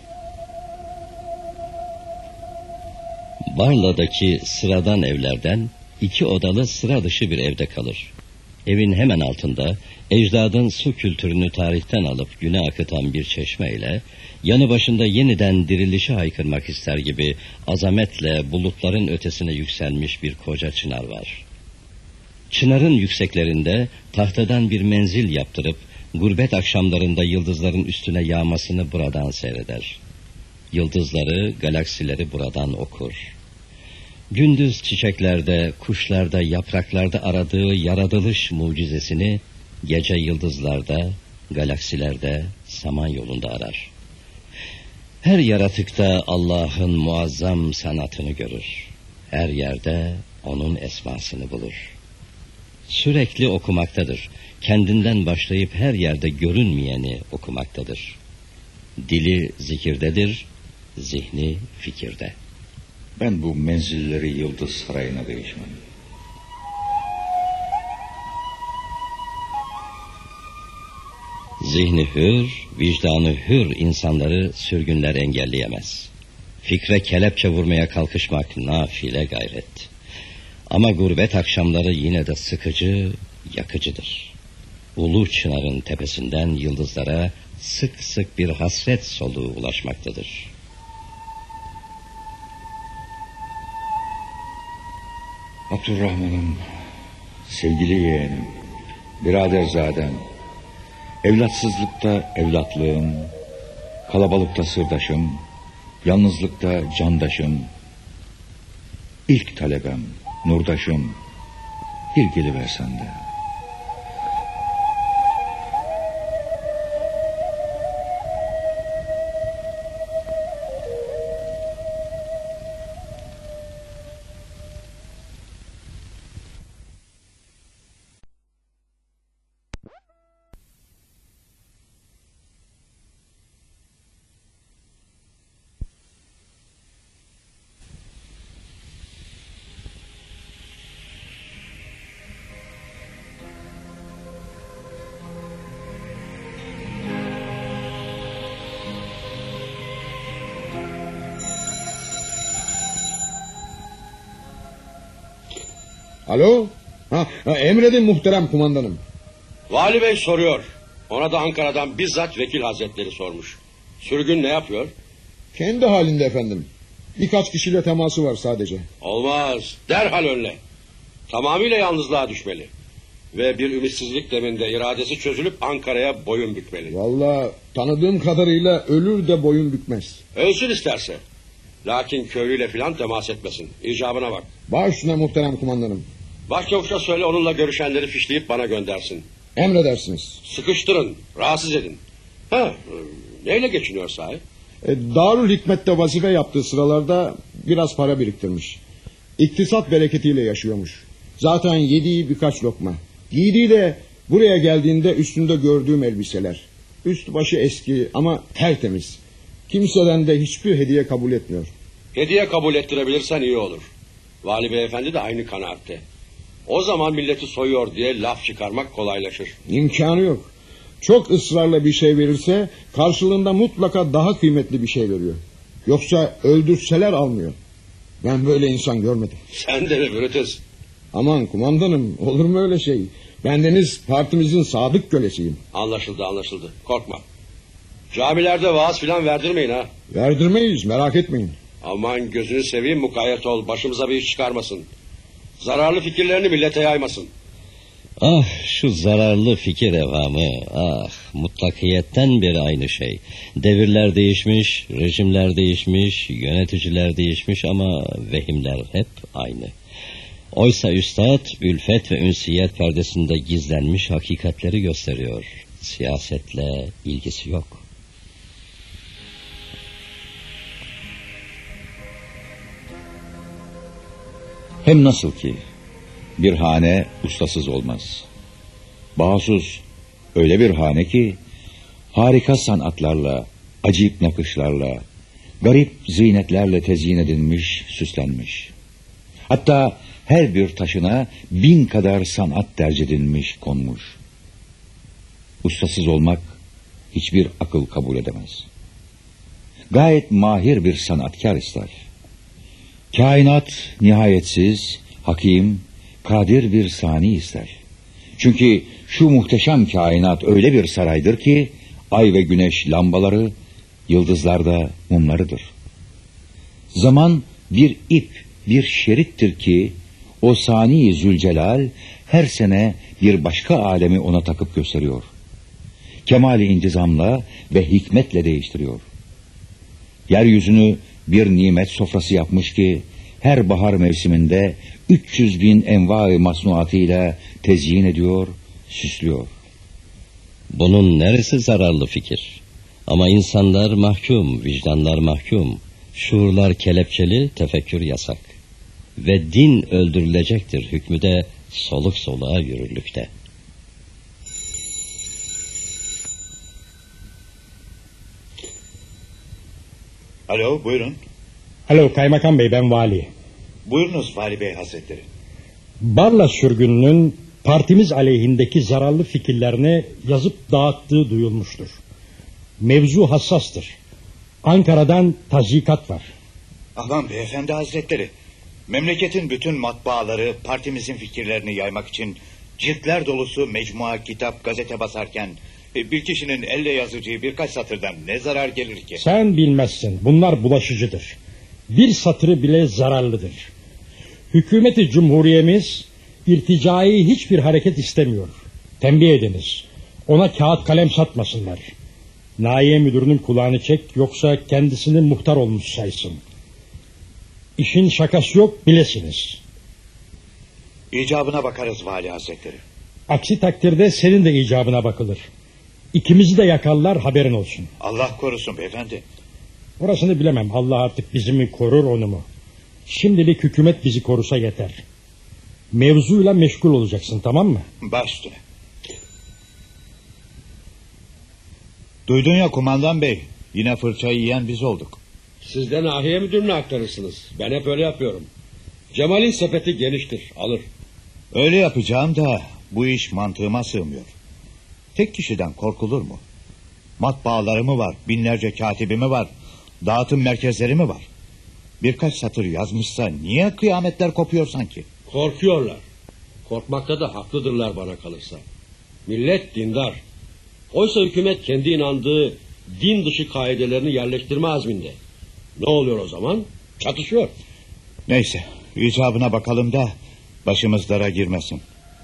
B: Barla'daki sıradan evlerden iki odalı sıra dışı bir evde kalır. Evin hemen altında ecdadın su kültürünü tarihten alıp güne akıtan bir çeşme ile yanı başında yeniden dirilişi haykırmak ister gibi azametle bulutların ötesine yükselmiş bir koca çınar var. Çınarın yükseklerinde tahtadan bir menzil yaptırıp gurbet akşamlarında yıldızların üstüne yağmasını buradan seyreder. Yıldızları, galaksileri buradan okur. Gündüz çiçeklerde, kuşlarda, yapraklarda aradığı yaratılış mucizesini gece yıldızlarda, galaksilerde, samanyolunda arar. Her yaratıkta Allah'ın muazzam sanatını görür. Her yerde onun esmasını bulur. Sürekli okumaktadır. Kendinden başlayıp her yerde görünmeyeni okumaktadır. Dili zikirdedir, zihni fikirde.
E: Ben bu menzilleri Yıldız Sarayı'na değişmem.
B: Zihni hür, vicdanı hür insanları sürgünler engelleyemez. Fikre kelepçe vurmaya kalkışmak nafile gayret. Ama gurbet akşamları yine de sıkıcı, yakıcıdır. Ulu Çınar'ın tepesinden yıldızlara sık sık bir hasret soluğu ulaşmaktadır.
E: Abdurrahman'ım, sevgili yeğenim, biraderzadem, evlatsızlıkta evlatlığım, kalabalıkta sırdaşım, yalnızlıkta candaşım, ilk talebem, nurdaşım, bir geliversen de.
C: Alo? Ha, ha, emredin muhterem kumandanım.
A: Vali Bey soruyor. Ona da Ankara'dan bizzat vekil hazretleri sormuş. Sürgün ne yapıyor?
C: Kendi halinde efendim. Birkaç kişiyle teması var sadece.
A: Olmaz. Derhal önle. Tamamıyla yalnızlığa düşmeli. Ve bir ümitsizlik deminde iradesi çözülüp Ankara'ya boyun bükmeli.
C: Vallahi tanıdığım kadarıyla ölür de boyun bükmez.
A: Ölsün isterse. Lakin köylüyle filan temas etmesin. İcabına bak.
C: Baş üstüne muhterem kumandanım.
A: Başçavuşa söyle onunla görüşenleri fişleyip bana göndersin.
C: Emredersiniz.
A: Sıkıştırın, rahatsız edin. Ha, neyle geçiniyor sahi?
C: E, Darül Hikmet'te vazife yaptığı sıralarda biraz para biriktirmiş. İktisat bereketiyle yaşıyormuş. Zaten yediği birkaç lokma. Giydiği de buraya geldiğinde üstünde gördüğüm elbiseler. Üst başı eski ama tertemiz. Kimseden de hiçbir hediye kabul etmiyor.
A: Hediye kabul ettirebilirsen iyi olur. Vali beyefendi de aynı kanaatte. O zaman milleti soyuyor diye laf çıkarmak kolaylaşır.
C: İmkanı yok. Çok ısrarla bir şey verirse karşılığında mutlaka daha kıymetli bir şey veriyor. Yoksa öldürseler almıyor. Ben böyle insan görmedim.
A: Sen de mi Brutus?
C: Aman kumandanım, olur mu öyle şey? Bendeniz partimizin sadık kölesiyim.
A: Anlaşıldı anlaşıldı, korkma. Camilerde vaaz filan verdirmeyin ha.
C: Verdirmeyiz, merak etmeyin.
A: Aman gözünü seveyim, mukayyet ol, başımıza bir iş çıkarmasın. Zararlı fikirlerini millete yaymasın.
B: Ah şu zararlı fikir evhamı, ah mutlakiyetten beri aynı şey. Devirler değişmiş, rejimler değişmiş, yöneticiler değişmiş ama vehimler hep aynı. Oysa üstad ülfet ve ünsiyet perdesinde gizlenmiş hakikatleri gösteriyor. Siyasetle ilgisi yok.
E: Hem nasıl ki bir hane ustasız olmaz. Bahusuz öyle bir hane ki harika sanatlarla, acayip nakışlarla, garip zinetlerle tezyin edilmiş, süslenmiş. Hatta her bir taşına bin kadar sanat derc edilmiş, konmuş. Ustasız olmak hiçbir akıl kabul edemez. Gayet mahir bir sanatkar ister. Kainat nihayetsiz, hakim, kadir bir sani ister. Çünkü şu muhteşem kainat öyle bir saraydır ki ay ve güneş lambaları, yıldızlar da mumlarıdır. Zaman bir ip, bir şerittir ki o sani Zülcelal her sene bir başka alemi ona takıp gösteriyor. Kemali intizamla ve hikmetle değiştiriyor. Yeryüzünü bir nimet sofrası yapmış ki her bahar mevsiminde üç yüz bin enva-i masnuatıyla tezyin ediyor, süslüyor.
B: Bunun neresi zararlı fikir? Ama insanlar mahkum, vicdanlar mahkum. Şuurlar kelepçeli, tefekkür yasak. Ve din öldürülecektir hükmü de soluk soluğa yürürlükte.
L: Alo, buyurun.
G: Alo Kaymakam Bey, ben vali.
L: Buyurunuz Vali Bey Hazretleri.
G: Barla sürgününün partimiz aleyhindeki zararlı fikirlerini yazıp dağıttığı duyulmuştur. Mevzu hassastır. Ankara'dan tazikat var.
L: Aman beyefendi hazretleri, memleketin bütün matbaaları partimizin fikirlerini yaymak için ciltler dolusu mecmua, kitap, gazete basarken bir kişinin elle yazacağı birkaç satırdan ne zarar gelir ki?
G: Sen bilmezsin, bunlar bulaşıcıdır. Bir satırı bile zararlıdır. Hükümeti Cumhuriyemiz irticai hiçbir hareket istemiyor. Tembih ediniz. Ona kağıt kalem satmasınlar. Nahiye müdürünün kulağını çek, yoksa kendisini muhtar olmuş saysın. İşin şakası yok, bilesiniz.
L: İcabına bakarız vali hazretleri.
G: Aksi takdirde senin de icabına bakılır. İkimizi de yakarlar, haberin olsun.
L: Allah korusun beyefendi.
G: Orasını bilemem, Allah artık bizi mi korur onu mu? Şimdilik hükümet bizi korusa yeter. Mevzuyla meşgul olacaksın, tamam mı?
L: Baş üstüne. Duydun ya kumandan bey, yine fırçayı yiyen biz olduk.
A: Siz de nahiye müdürüne aktarırsınız. Ben hep öyle yapıyorum. Cemal'in sepeti geniştir, alır.
L: Öyle yapacağım da bu iş mantığıma sığmıyor. Tek kişiden korkulur mu? Matbaaları mı var, binlerce katibi mi var, dağıtım merkezleri mi var? Birkaç satır yazmışsa niye kıyametler kopuyor sanki?
A: Korkuyorlar. Korkmakta da haklıdırlar bana kalırsa. Millet dindar. Oysa hükümet kendi inandığı din dışı kaidelerini yerleştirme azminde. Ne oluyor o zaman? Çatışıyor.
L: Neyse, icabına bakalım da başımız dara girmesin.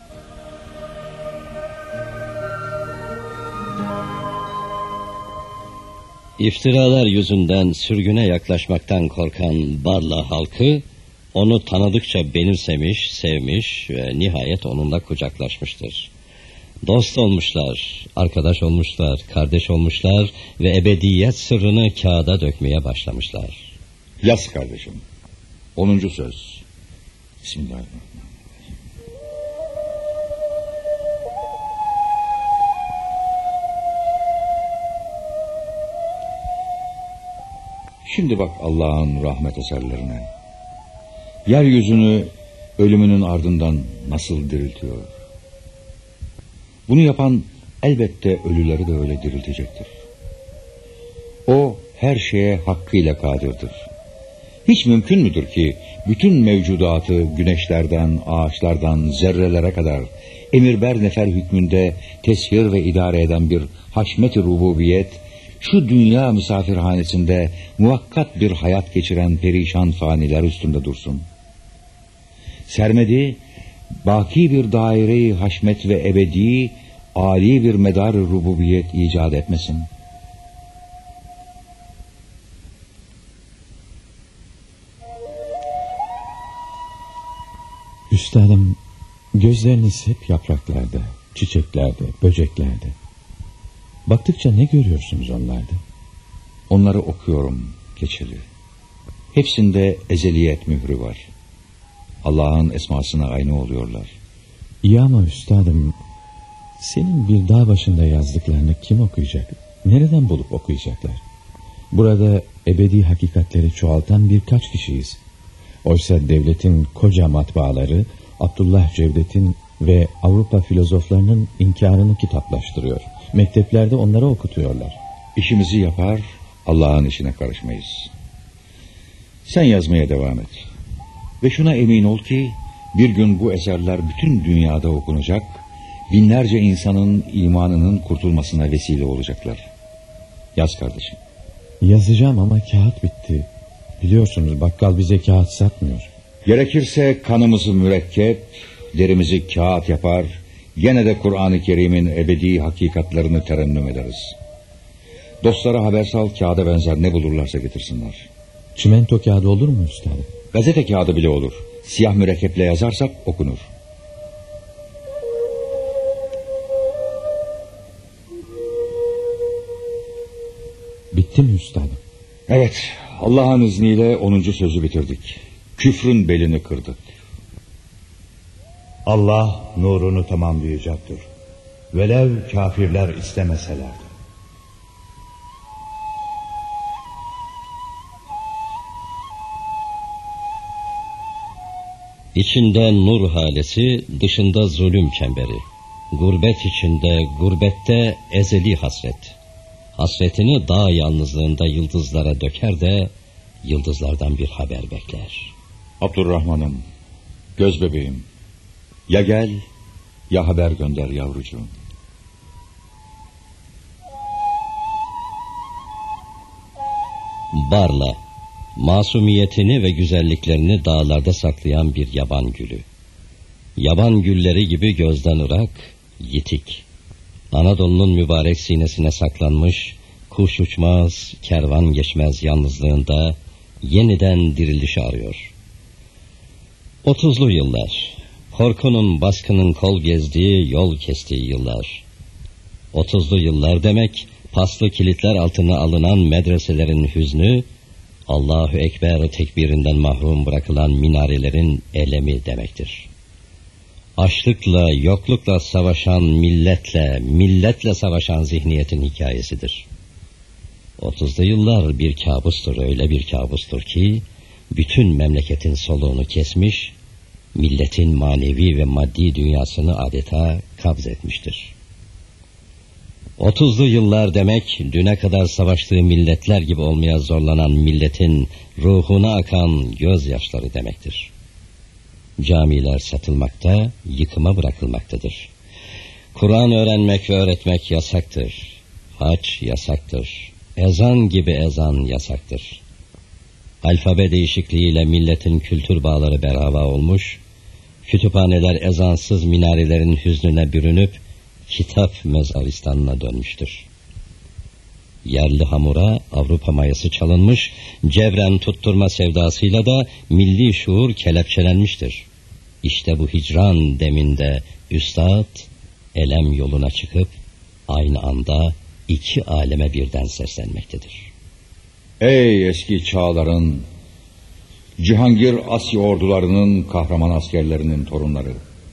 B: İftiralar yüzünden sürgüne yaklaşmaktan korkan Barla halkı onu tanıdıkça benimsemiş, sevmiş ve nihayet onunla kucaklaşmıştır. Dost olmuşlar, arkadaş olmuşlar, kardeş olmuşlar ve ebediyet sırrını kağıda dökmeye başlamışlar.
E: Yaz kardeşim. Onuncu söz. Bismillahirrahmanirrahim. Şimdi bak Allah'ın rahmet eserlerine. Yeryüzünü ölümünün ardından nasıl diriltiyor. Bunu yapan elbette ölüleri de öyle diriltecektir. O her şeye hakkıyla kadirdir. Hiç mümkün müdür ki bütün mevcudatı güneşlerden, ağaçlardan, zerrelere kadar emirber nefer hükmünde teshir ve idare eden bir haşmet-i rububiyet, şu dünya misafirhanesinde muvakkat bir hayat geçiren perişan faniler üstünde dursun. Sermedi, baki bir daire-i haşmet ve ebedi, âli bir medar-ı rububiyet icat etmesin.
I: Üstadım, gözleriniz hep yapraklarda, çiçeklerde, böceklerde. Baktıkça ne görüyorsunuz onlarda?
E: Onları okuyorum keçeli. Hepsinde ezeliyet mührü var. Allah'ın esmasına aynı oluyorlar.
I: İyi ama üstadım, senin bir dağ başında yazdıklarını kim okuyacak? Nereden bulup okuyacaklar? Burada ebedi hakikatleri çoğaltan birkaç kişiyiz. Oysa devletin koca matbaaları Abdullah Cevdet'in ve Avrupa filozoflarının inkarını kitaplaştırıyor. Mekteplerde onları okutuyorlar.
E: İşimizi yapar, Allah'ın işine karışmayız. Sen yazmaya devam et. Ve şuna emin ol ki bir gün bu eserler bütün dünyada okunacak, binlerce insanın imanının kurtulmasına vesile olacaklar. Yaz kardeşim.
I: Yazacağım ama kağıt bitti. Biliyorsunuz bakkal bize kağıt satmıyor.
E: Gerekirse kanımızı mürekkep, derimizi kağıt yapar, gene de Kur'an-ı Kerim'in ebedi hakikatlerini terennüm ederiz. Dostlara haber sal, kağıda benzer ne bulurlarsa getirsinler.
I: Çimento kağıdı olur mu üstadım?
E: Gazete kağıdı bile olur. Siyah mürekkeple yazarsak okunur.
I: Bitti mi üstadım?
E: Evet, Allah'ın izniyle onuncu sözü bitirdik. Küfrün belini kırdık.
L: Allah nurunu tamamlayacaktır. Velev kafirler istemeselerdi.
B: İçinde nur halesi, dışında zulüm çemberi. Gurbet içinde, gurbette ezeli hasret. Hasretini dağ yalnızlığında yıldızlara döker de yıldızlardan bir haber bekler.
E: Abdurrahman'ım, göz bebeğim, ya gel ya haber gönder yavrucuğum.
B: Barla, masumiyetini ve güzelliklerini dağlarda saklayan bir yaban gülü. Yaban gülleri gibi gözden ırak, yitik. Anadolu'nun mübarek sinesine saklanmış, kuş uçmaz, kervan geçmez yalnızlığında yeniden dirilişi arıyor. Otuzlu yıllar, korkunun baskının kol gezdiği, yol kestiği yıllar. Otuzlu yıllar demek, paslı kilitler altına alınan medreselerin hüznü, Allahu Ekber tekbirinden mahrum bırakılan minarelerin elemi demektir. Açlıkla, yoklukla savaşan milletle, milletle savaşan zihniyetin hikayesidir. Otuzlu yıllar bir kabustur, öyle bir kabustur ki, bütün memleketin soluğunu kesmiş, milletin manevi ve maddi dünyasını adeta kabz etmiştir. Otuzlu yıllar demek, düne kadar savaştığı milletler gibi olmaya zorlanan milletin ruhuna akan gözyaşları demektir. Camiler satılmakta, yıkıma bırakılmaktadır. Kur'an öğrenmek ve öğretmek yasaktır. Hac yasaktır. Ezan gibi ezan yasaktır. Alfabe değişikliğiyle milletin kültür bağları berhava olmuş, kütüphaneler ezansız minarelerin hüznüne bürünüp, kitap mezaristanına dönmüştür. Yerli hamura Avrupa mayası çalınmış, cevren tutturma sevdasıyla da milli şuur kelepçelenmiştir. İşte bu hicran deminde üstad, elem yoluna çıkıp, aynı anda iki aleme birden seslenmektedir.
E: Ey eski çağların, Cihangir Asya ordularının kahraman askerlerinin torunları!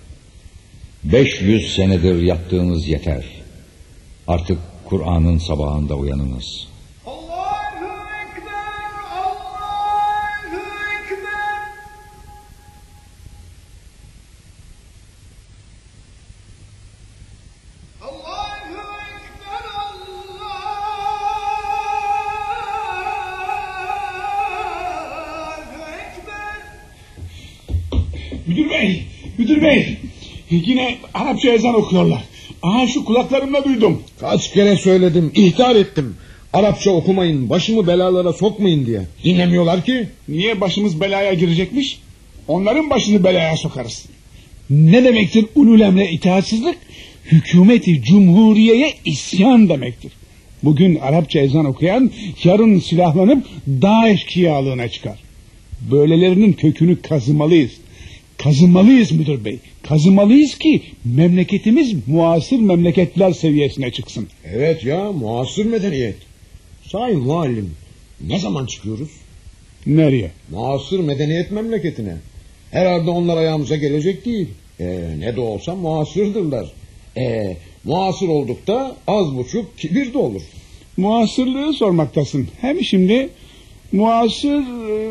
E: Beş yüz senedir yattığınız yeter. Artık Kur'an'ın sabahında uyanınız.
M: Allahu Ekber, Allahu Ekber. Allahu Ekber, Allahu Ekber.
J: Müdür bey, müdür bey. Yine Arapça ezan okuyorlar. Aha şu kulaklarımla duydum.
C: Kaç kere söyledim, ihtar ettim. Arapça okumayın, başımı belalara sokmayın diye. Dinlemiyorlar ki.
J: Niye başımız belaya girecekmiş? Onların başını belaya sokarız. Ne demektir ulul emre itaatsizlik? Hükümeti cumhuriyeye isyan demektir. Bugün Arapça ezan okuyan yarın silahlanıp dağ eşkıyalığına çıkar. Böylelerinin kökünü kazımalıyız. Kazımalıyız müdür bey. Kazımalıyız ki memleketimiz muasır memleketler seviyesine çıksın.
C: Evet ya, muasır medeniyet. Sahi muallim, ne zaman çıkıyoruz?
J: Nereye?
C: Muasır medeniyet memleketine. Herhalde onlar ayağımıza gelecek değil. Ee, ne de olsa muasırdırlar. Ee, muasır olduk da az buçuk kibir de olur.
J: Muasırlığı sormaktasın. Hem şimdi muasır,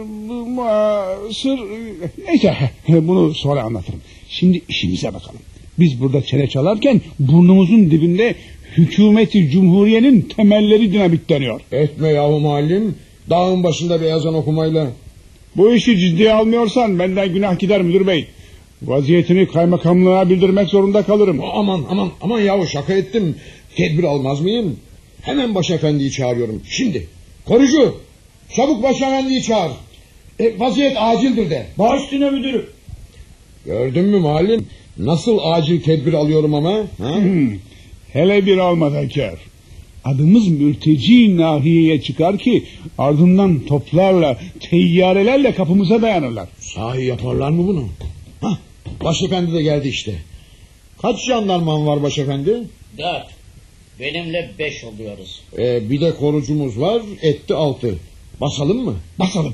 J: muasır... Neyse, bunu sonra anlatırım. Şimdi işimize bakalım. Biz burada çene çalarken burnumuzun dibinde hükümeti cumhuriyenin temelleri dinamitleniyor.
C: Etme yahu muallim. Dağın başında bir ezan okumayla.
J: Bu işi ciddiye almıyorsan benden günah gider müdür bey. Vaziyetini kaymakamlığa bildirmek zorunda kalırım.
C: Aman aman aman yahu, şaka ettim. Tedbir almaz mıyım? Hemen başefendiyi çağırıyorum. Şimdi. Korucu, çabuk başefendiyi çağır. E, vaziyet acildir de.
K: Baş üstüne müdürüm.
C: Gördün mü muallim? Nasıl acil tedbir alıyorum ama? Ha?
J: Hmm. Hele bir almadakar. Adımız mülteci nahiyeye çıkar ki ardından toplarla, teyyarelerle kapımıza dayanırlar.
C: Sahi yaparlar mı bunu? Hah, başefendi de geldi işte. Kaç jandarman var başefendi?
N: Dört. Benimle beş oluyoruz.
C: Ee, bir de korucumuz var, etti altı. Basalım mı?
J: Basalım.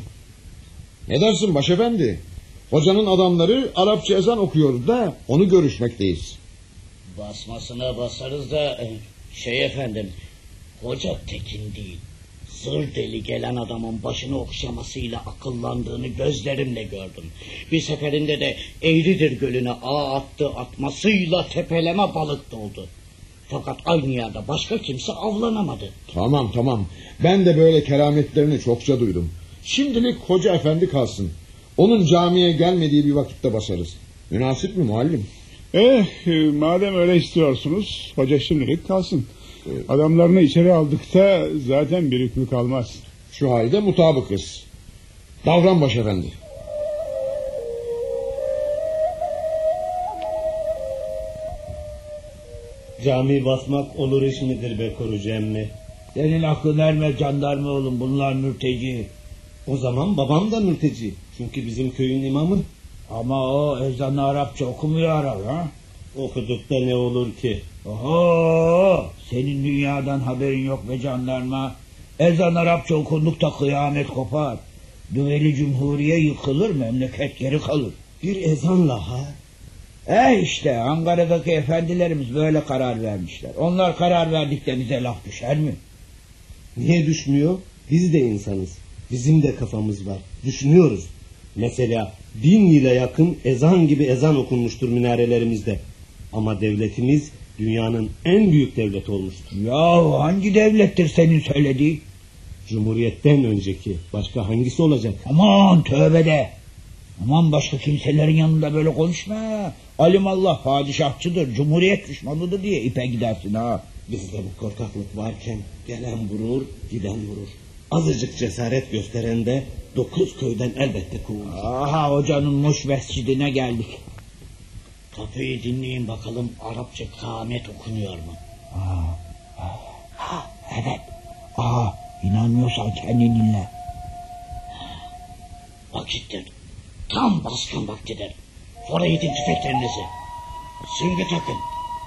C: Ne dersin başefendi? Hocanın adamları Arapça ezan okuyor da onu görüşmekteyiz.
N: Basmasına basarız da şey efendim, hoca tekin değil. Zır deli gelen adamın başını okşamasıyla akıllandığını gözlerimle gördüm. Bir seferinde de Eğridir Gölü'ne ağ attı, atmasıyla tepeleme balık doldu. Fakat aynı yerde başka kimse avlanamadı.
C: Tamam tamam, ben de böyle kerametlerini çokça duydum. Şimdilik hoca efendi kalsın. Onun camiye gelmediği bir vakitte basarız. Münasip mi muallim?
J: Eh madem öyle istiyorsunuz, hoca şimdilik kalsın. Adamlarını içeri aldıkta zaten bir hükmü kalmaz.
C: Şu halde mutabıkız. Davran başefendi.
O: Cami basmak olur iş midir be korucu emmi?
K: Senin aklın ermez jandarma oğlum, bunlar mürteci.
O: O zaman babam da mürteci. Çünkü bizim köyün imamı.
K: Ama o ezanı Arapça okumuyor Arap ha?
O: Okuduk da ne olur ki?
K: Oho, senin dünyadan haberin yok be jandarma. Ezan Arapça okundukta kıyamet kopar. Düveli cumhuriye yıkılır, memleket geri kalır.
O: Bir ezanla ha?
K: Eh işte Ankara'daki efendilerimiz böyle karar vermişler. Onlar karar verdikçe bize laf düşer mi?
O: Niye düşmüyor? Biz de insanız. Bizim de kafamız var. Düşünüyoruz. Mesela bin yıla yakın ezan gibi ezan okunmuştur minarelerimizde. Ama devletimiz dünyanın en büyük devleti olmuştur.
K: Ya hangi devlettir senin söylediğin?
O: Cumhuriyetten önceki. Başka hangisi olacak?
K: Aman tövbe de. Aman başka kimselerin yanında böyle konuşma. Alimallah padişahçıdır, cumhuriyet düşmanıdır diye ipe gidersin ha.
O: Bizde bu korkaklık varken gelen vurur, giden vurur. Azıcık cesaret gösteren de dokuz köyden elbette kovulur.
K: Aha hocanın Muş mescidine geldik.
N: Kapıyı dinleyin bakalım, Arapça kâmet okunuyor mu?
K: Aa, ha, evet. Aa, inanmıyorsan kendin dinle.
N: Vakittir. Tam baskın vaktidir. Fora yedin tüfeklerinizi. Süngü takın.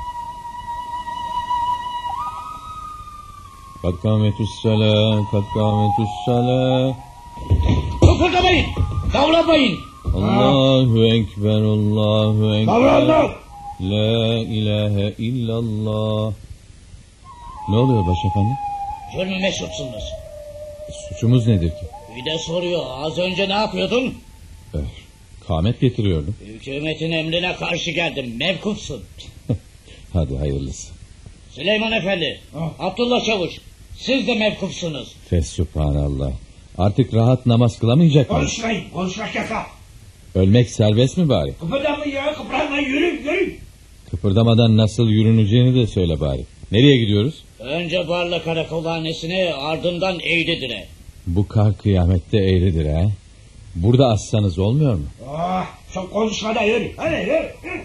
I: Kad kâmetüssâlâ, kad kâmetüssâlâ.
N: Kıpırdamayın, davranmayın.
I: Allahu Ekber, Allahu Ekber.
N: Davranma.
I: La ilahe illallah. Ne oluyor başefendi?
N: Cürmü meşhursunuz.
I: Suçumuz nedir ki?
N: Bir de soruyor, az önce ne yapıyordun?
I: Eh, kâmet getiriyordum.
N: Hükümetin emrine karşı geldim, mevkufsun.
I: Hadi hayırlısı.
N: Süleyman Efendi,
K: ah.
N: Abdullah Çavuş, siz de mevkufsunuz.
I: Fesubhanallah. Artık rahat namaz kılamayacak mı?
K: Konuşmayın, konuşmak yasak.
I: Ölmek serbest mi bari?
K: Kıpırdamayın ya, kıpırdamayın, yürü, yürü.
I: Kıpırdamadan nasıl yürüneceğini de söyle bari. Nereye gidiyoruz?
N: Önce Barla Karakolhanesine, ardından Eğridir'e.
I: Bu kar kıyamette eğridir ha. Burada assanız olmuyor mu?
K: Ah, çok konuşma da yürü. Hadi yürü, yürü.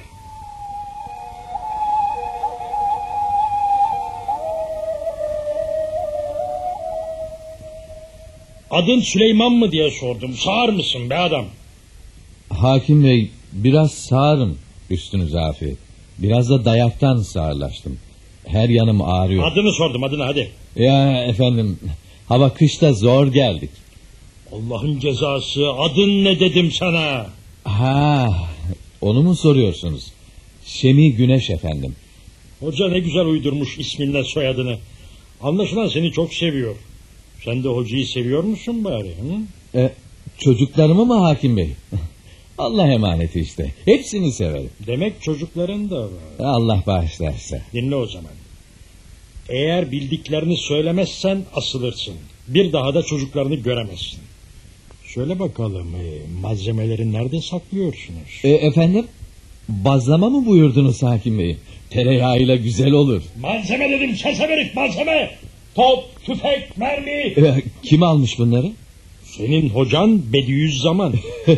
G: Adın Süleyman mı diye sordum. Sağır mısın be adam?
I: Hakim bey, biraz sağırım üstünüze afiyet. Biraz da dayaktan sağırlaştım. Her yanım ağrıyor.
G: Adını sordum, adını hadi.
I: Ya efendim, hava kışta zor geldik.
G: Allah'ın cezası, adın ne dedim sana?
I: Ha, onu mu soruyorsunuz? Şemi Güneş efendim.
G: Hoca ne güzel uydurmuş isminle soyadını. Anlaşılan seni çok seviyor. Sen de hocayı seviyor musun bari? Hı?
I: E, çocuklarımı mı hakim bey? Allah emaneti işte. Hepsini severim.
G: Demek çocukların da var.
I: Allah bağışlarsa.
G: Dinle o zaman. Eğer bildiklerini söylemezsen asılırsın. Bir daha da çocuklarını göremezsin. Söyle bakalım, e, malzemeleri nerede saklıyorsunuz?
I: E, efendim? Bazlama mı buyurdunuz hakim bey? Tereyağıyla güzel olur.
G: Malzeme dedim, serserilik, malzeme. Top, tüfek, mermi.
I: E, kim almış bunları?
G: Senin hocan Bediüzzaman.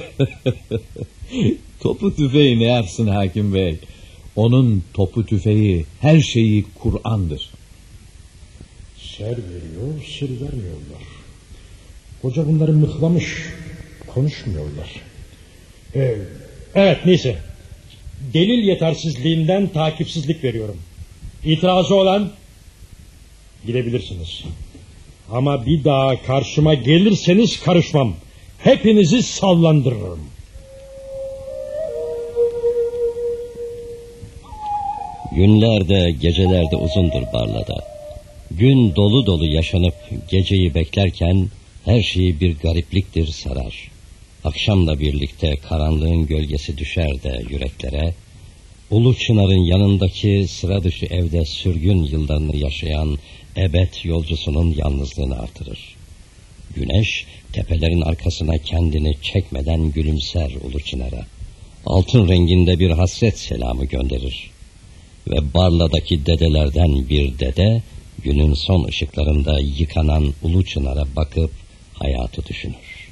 I: Topu tüfeği ne yapsın hakim bey? Onun topu tüfeği, her şeyi Kur'an'dır.
G: Ser veriyor, sır vermiyorlar. Hoca bunları mıhlamış, konuşmuyorlar. Ee, evet neyse. Delil yetersizliğinden takipsizlik veriyorum. İtirazı olan gidebilirsiniz. Ama bir daha karşıma gelirseniz karışmam. Hepinizi sallandırırım.
B: Günler de geceler de uzundur Barla'da. Gün dolu dolu yaşanıp geceyi beklerken her şeyi bir garipliktir sarar. Akşamla birlikte karanlığın gölgesi düşer de yüreklere, Ulu Çınar'ın yanındaki sıra dışı evde sürgün yıllarını yaşayan ebed yolcusunun yalnızlığını artırır. Güneş tepelerin arkasına kendini çekmeden gülümser Ulu Çınar'a. Altın renginde bir hasret selamı gönderir. Ve Barla'daki dedelerden bir dede günün son ışıklarında yıkanan Ulu Çınar'a bakıp hayatı düşünür.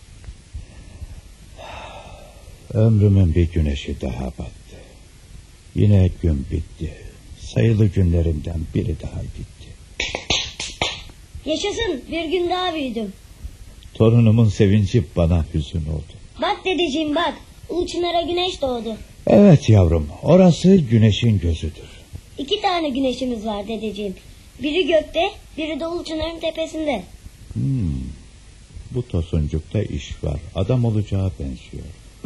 L: Ömrümün bir güneşi daha battı. Yine gün bitti. Sayılı günlerimden biri daha gitti.
P: Yaşasın, bir gün daha büyüdüm.
L: Torunumun sevinci bana hüzün oldu.
P: Bak dedeciğim bak, Ulu Çınar'a güneş doğdu.
L: Evet yavrum, orası güneşin gözüdür.
P: İki tane güneşimiz var dedeciğim. Biri gökte, biri de Ulu Çınar'ın tepesinde.
L: Hmm, bu Tosuncuk'ta iş var. Adam olacağı benziyor.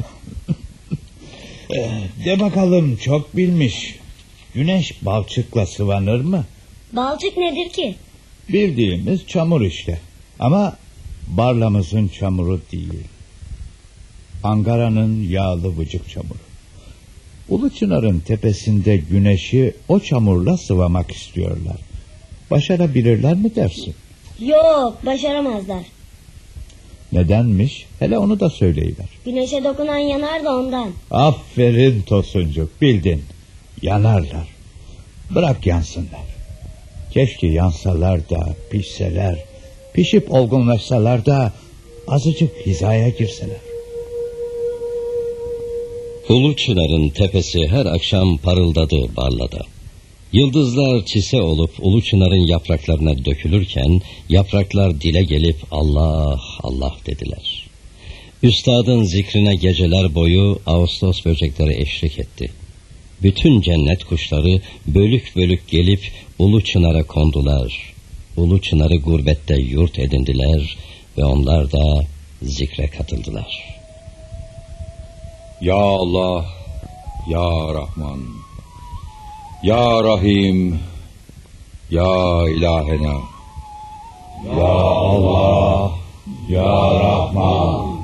L: De bakalım, çok bilmiş. Güneş balçıkla sıvanır mı?
P: Balçık nedir ki?
L: Bildiğimiz çamur işte. Ama Barla'mızın çamuru değil. Ankara'nın yağlı vıcık çamuru. Ulu Çınar'ın tepesinde güneşi o çamurla sıvamak istiyorlar. Başarabilirler mi dersin?
P: Yok, başaramazlar.
L: Nedenmiş? Hele onu da söyleyiver.
P: Güneşe dokunan yanar da ondan.
L: Aferin Tosuncuk, bildin. Yanarlar. Bırak yansınlar. Keşke yansalar da pişseler, pişip olgunlaşsalar da azıcık hizaya girseler.
B: Ulu Çınar'ın tepesi her akşam parıldadı Barla'da. Yıldızlar çise olup Ulu Çınar'ın yapraklarına dökülürken yapraklar dile gelip Allah Allah dediler. Üstadın zikrine geceler boyu Ağustos böcekleri eşlik etti. Bütün cennet kuşları bölük bölük gelip Ulu Çınar'a kondular. Ulu Çınar'ı gurbette yurt edindiler ve onlar da zikre katıldılar.
E: Ya Allah, Ya Rahman, Ya Rahim, Ya İlahena.
L: Ya Allah, Ya Rahman.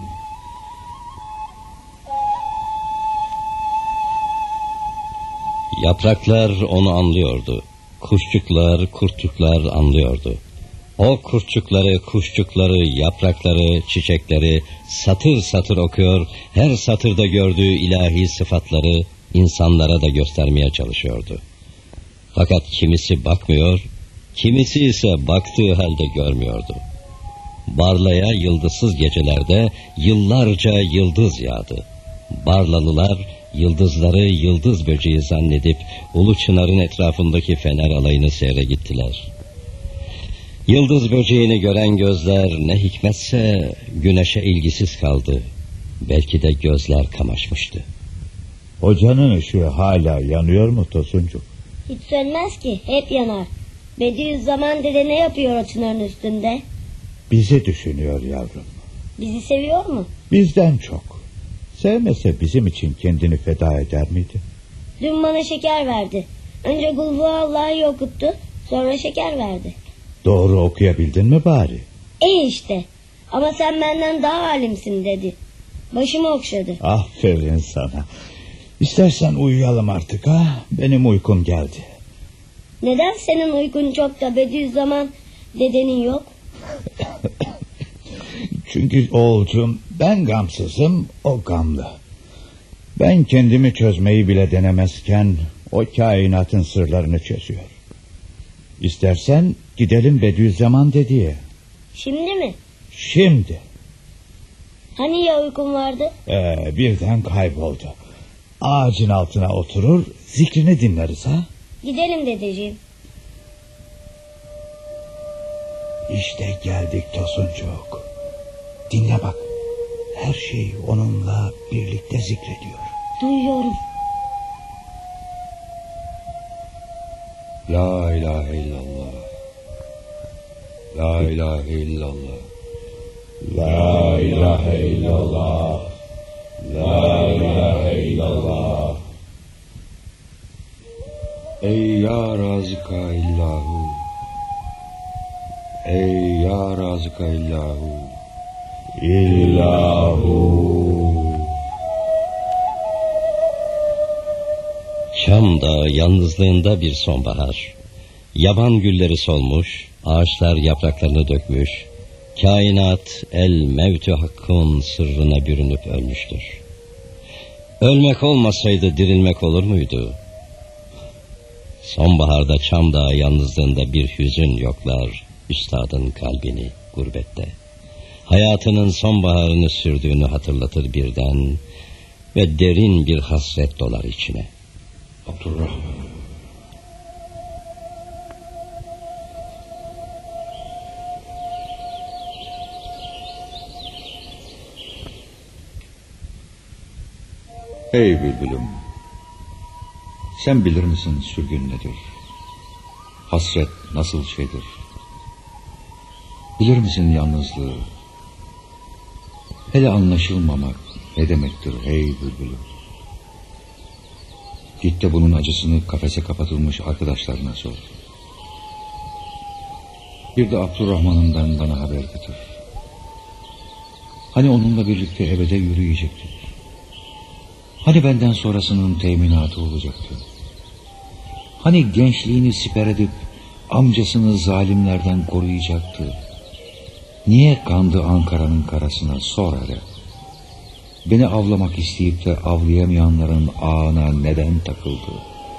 B: Yapraklar onu anlıyordu. Kuşçuklar, kurtçuklar anlıyordu. O kurtçukları, kuşçukları, yaprakları, çiçekleri satır satır okuyor, her satırda gördüğü ilahi sıfatları insanlara da göstermeye çalışıyordu. Fakat kimisi bakmıyor, kimisi ise baktığı halde görmüyordu. Barla'ya yıldızsız gecelerde yıllarca yıldız yağdı. Barlalılar yıldızları yıldız böceği zannedip Ulu Çınar'ın etrafındaki fener alayını seyre gittiler. Yıldız böceğini gören gözler ne hikmetse güneşe ilgisiz kaldı. Belki de gözler kamaşmıştı.
L: Hocanın ışığı hala yanıyor mu Tosuncuk?
P: Hiç sönmez ki, hep yanar. Bediüzzaman dede ne yapıyor o Çınar'ın üstünde?
L: Bizi düşünüyor yavrum.
P: Bizi seviyor mu?
L: Bizden çok. Sevmese bizim için kendini feda eder miydi?
P: Dün bana şeker verdi. Önce Kulhuallah'ı okuttu, sonra şeker verdi.
L: Doğru okuyabildin mi bari?
P: E işte. Ama sen benden daha alimsin dedi. Başımı okşadı.
L: Aferin sana. İstersen uyuyalım artık ha. Benim uykum geldi.
P: Neden senin uykun çok da Bediüzzaman dedenin yok?
L: Çünkü oğulcum, ben gamsızım, o gamlı. Ben kendimi çözmeyi bile denemezken o kainatın sırlarını çözüyor. İstersen gidelim Bediüzzaman dediye.
P: Şimdi mi?
L: Şimdi.
P: Hani ya uykun vardı?
L: Ee, birden kayboldu. Ağacın altına oturur, zikrini dinleriz ha.
P: Gidelim dedeciğim.
L: İşte geldik Tosuncuk. Dinle bak. Her şey onunla birlikte zikrediyor.
P: Duyuyorum.
E: La ilahe illallah. La ilahe illallah.
L: La ilahe illallah. La ilahe illallah.
E: Ey ya razıka illahu. Ey ya razıka illahu.
L: İllahu.
B: Şam Dağı yalnızlığında bir sonbahar. Yaban gülleri solmuş, ağaçlar yapraklarını dökmüş. Kainat el mevtü hakkın sırrına bürünüp ölmüştür. Ölmek olmasaydı dirilmek olur muydu? Sonbaharda Çam Dağı yalnızlığında bir hüzün yoklar üstadın kalbini gurbette. Hayatının sonbaharını sürdüğünü hatırlatır birden ve derin bir hasret dolar içine.
E: Abdurrahman. Ey bülbülüm, sen bilir misin sürgün nedir? Hasret nasıl şeydir? Bilir misin yalnızlığı? Hele anlaşılmamak ne demektir ey bülbülüm? Git de bunun acısını kafese kapatılmış arkadaşlarına sor. Bir de Abdurrahman'ından bana haber getir. Hani onunla birlikte ebede yürüyecektik? Hani benden sonrasının teminatı olacaktı? Hani gençliğini siper edip amcasını zalimlerden koruyacaktı? Niye kandı Ankara'nın karasına, sor hele. Beni avlamak isteyip de avlayamayanların ağına neden takıldı?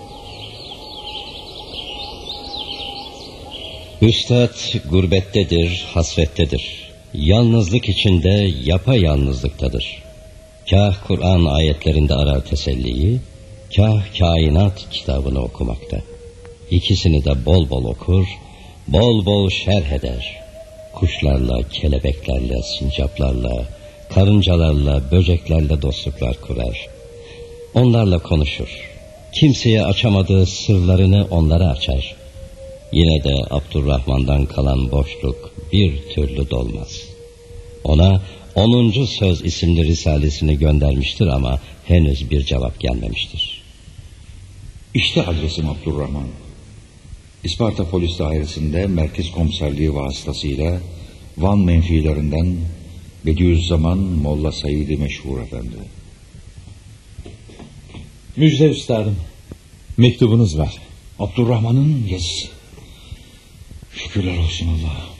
B: Üstad gurbettedir, hasrettedir. Yalnızlık içinde yapayalnızlıktadır. Kah Kur'an ayetlerinde arar teselliyi, kah kainat kitabını okumakta. İkisini de bol bol okur, bol bol şerh eder. Kuşlarla, kelebeklerle, sincaplarla, karıncalarla, böceklerle dostluklar kurar. Onlarla konuşur. Kimseye açamadığı sırlarını onlara açar. Yine de Abdurrahman'dan kalan boşluk bir türlü dolmaz. Ona onuncu Söz isimli risalesini göndermiştir ama henüz bir cevap gelmemiştir.
E: İşte adresim Abdurrahman. İsparta Polis Dairesi'nde Merkez Komiserliği vasıtasıyla Van menfilerinden Bediüzzaman Molla Said-i Meşhur Efendi.
I: Müjde üstadım. Mektubunuz var.
E: Abdurrahman'ın yazısı. Şükürler olsun Allah'a.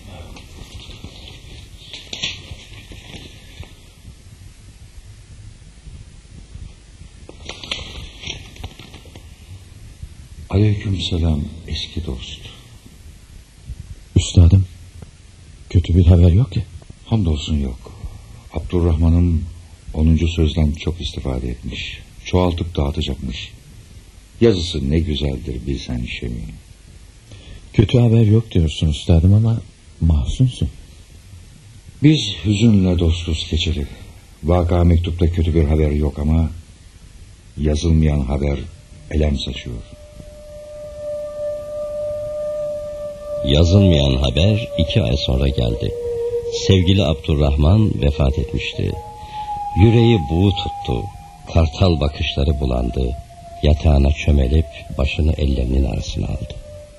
E: Aleykümselam eski dost.
I: Üstadım, kötü bir haber yok ya.
E: Hamdolsun yok. Abdurrahman'ın onuncu sözden çok istifade etmiş. Çoğaltıp dağıtacakmış. Yazısı ne güzeldir bilsen Şemi.
I: Kötü haber yok diyorsun üstadım ama mahzunsun.
E: Biz hüzünle dostuz keçeli. Vaka mektupta kötü bir haber yok ama yazılmayan haber elem saçıyor.
B: Yazılmayan haber iki ay sonra geldi. Sevgili Abdurrahman vefat etmişti. Yüreği buğu tuttu. Kartal bakışları bulandı. Yatağına çömelip başını ellerinin arasına aldı.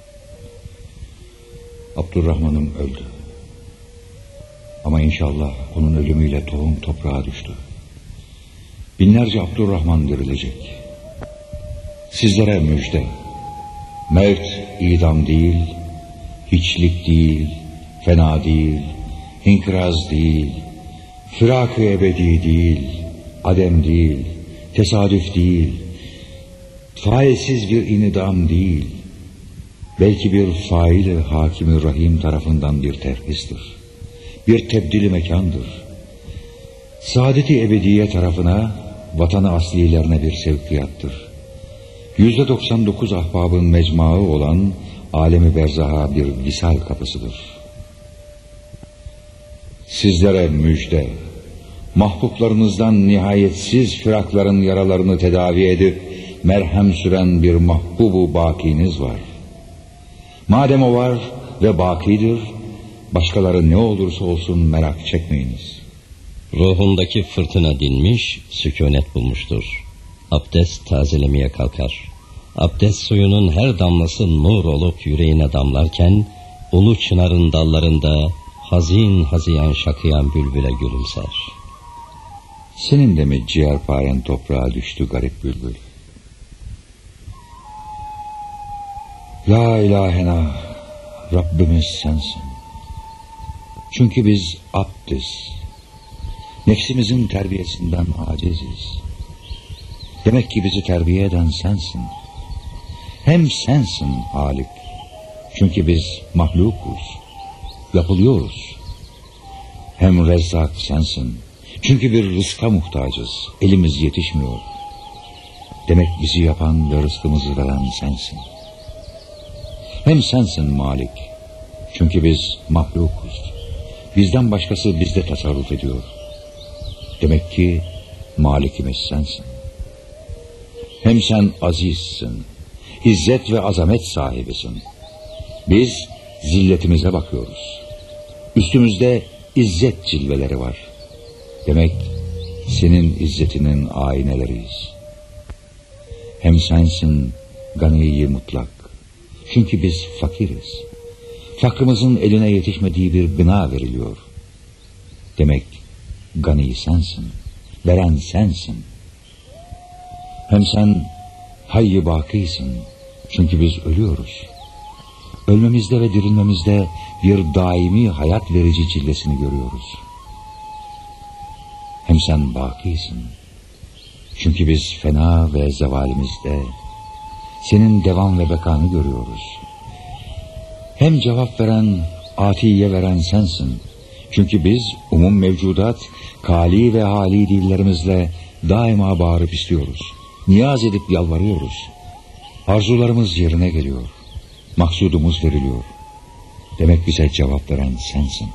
E: Abdurrahman'ım öldü. Ama inşallah onun ölümüyle tohum toprağa düştü. Binlerce Abdurrahman dirilecek. Sizlere müjde. Mevt idam değil, hiçlik değil, fena değil, inkraz değil, firak-ı ebedi değil, adem değil, tesadüf değil, failsiz bir inidam değil, belki bir fail-i hakim-i rahim tarafından bir terhistir, bir tebdili mekandır. Saadet-i ebediye tarafına, vatanı aslilerine bir sevkiyattır. Yüzde doksan dokuz ahbabın mecmuası olan alemi berzaha bir visal kapısıdır. Sizlere müjde, mahbuplarınızdan nihayetsiz firakların yaralarını tedavi edip merhem süren bir mahbubu bakiniz var. Madem o var ve bakidir, başkaları ne olursa olsun merak çekmeyiniz.
B: Ruhundaki fırtına dinmiş, sükunet bulmuştur. Abdest tazelemeye kalkar. Abdest suyunun her damlası nur olup yüreğine damlarken, ulu çınarın dallarında hazin haziyan şakıyan bülbüle gülümser.
E: Senin de mi ciğerpayen toprağa düştü garip bülbül? La ilahena, Rabbimiz sensin. Çünkü biz abdiz. Nefsimizin terbiyesinden aciziz. Demek ki bizi terbiye eden sensin. Hem sensin Halik. Çünkü biz mahlukuz. Yapılıyoruz. Hem Rezzak sensin. Çünkü bir rızka muhtacız. Elimiz yetişmiyor. Demek bizi yapan ve rızkımızı veren sensin. Hem sensin Malik. Çünkü biz mahlukuz. Bizden başkası bizde tasarruf ediyor. Demek ki Malikimiz sensin. Hem sen azizsin. İzzet ve azamet sahibisin. Biz zilletimize bakıyoruz. Üstümüzde izzet cilveleri var. Demek senin izzetinin ayneleriyiz. Hem sensin gani-i mutlak. Çünkü biz fakiriz. Fakrımızın eline yetişmediği bir gına veriliyor. Demek gani sensin. Veren sensin. Hem sen hayy-i bakisin. Çünkü biz ölüyoruz. Ölmemizde ve dirilmemizde bir daimi hayat verici cillesini görüyoruz. Hem sen bakisin. Çünkü biz fena ve zevalimizde senin devam ve bekanı görüyoruz. Hem cevap veren, atiye veren sensin. Çünkü biz umum mevcudat, kali ve hali dillerimizle daima bağırıp istiyoruz. Niyaz edip yalvarıyoruz. Arzularımız yerine geliyor. Maksudumuz veriliyor. Demek bize cevap veren sensin.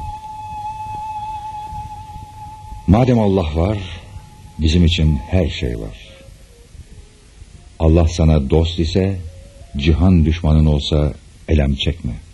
E: Madem Allah var, bizim için her şey var. Allah sana dost ise, cihan düşmanın olsa elem çekme.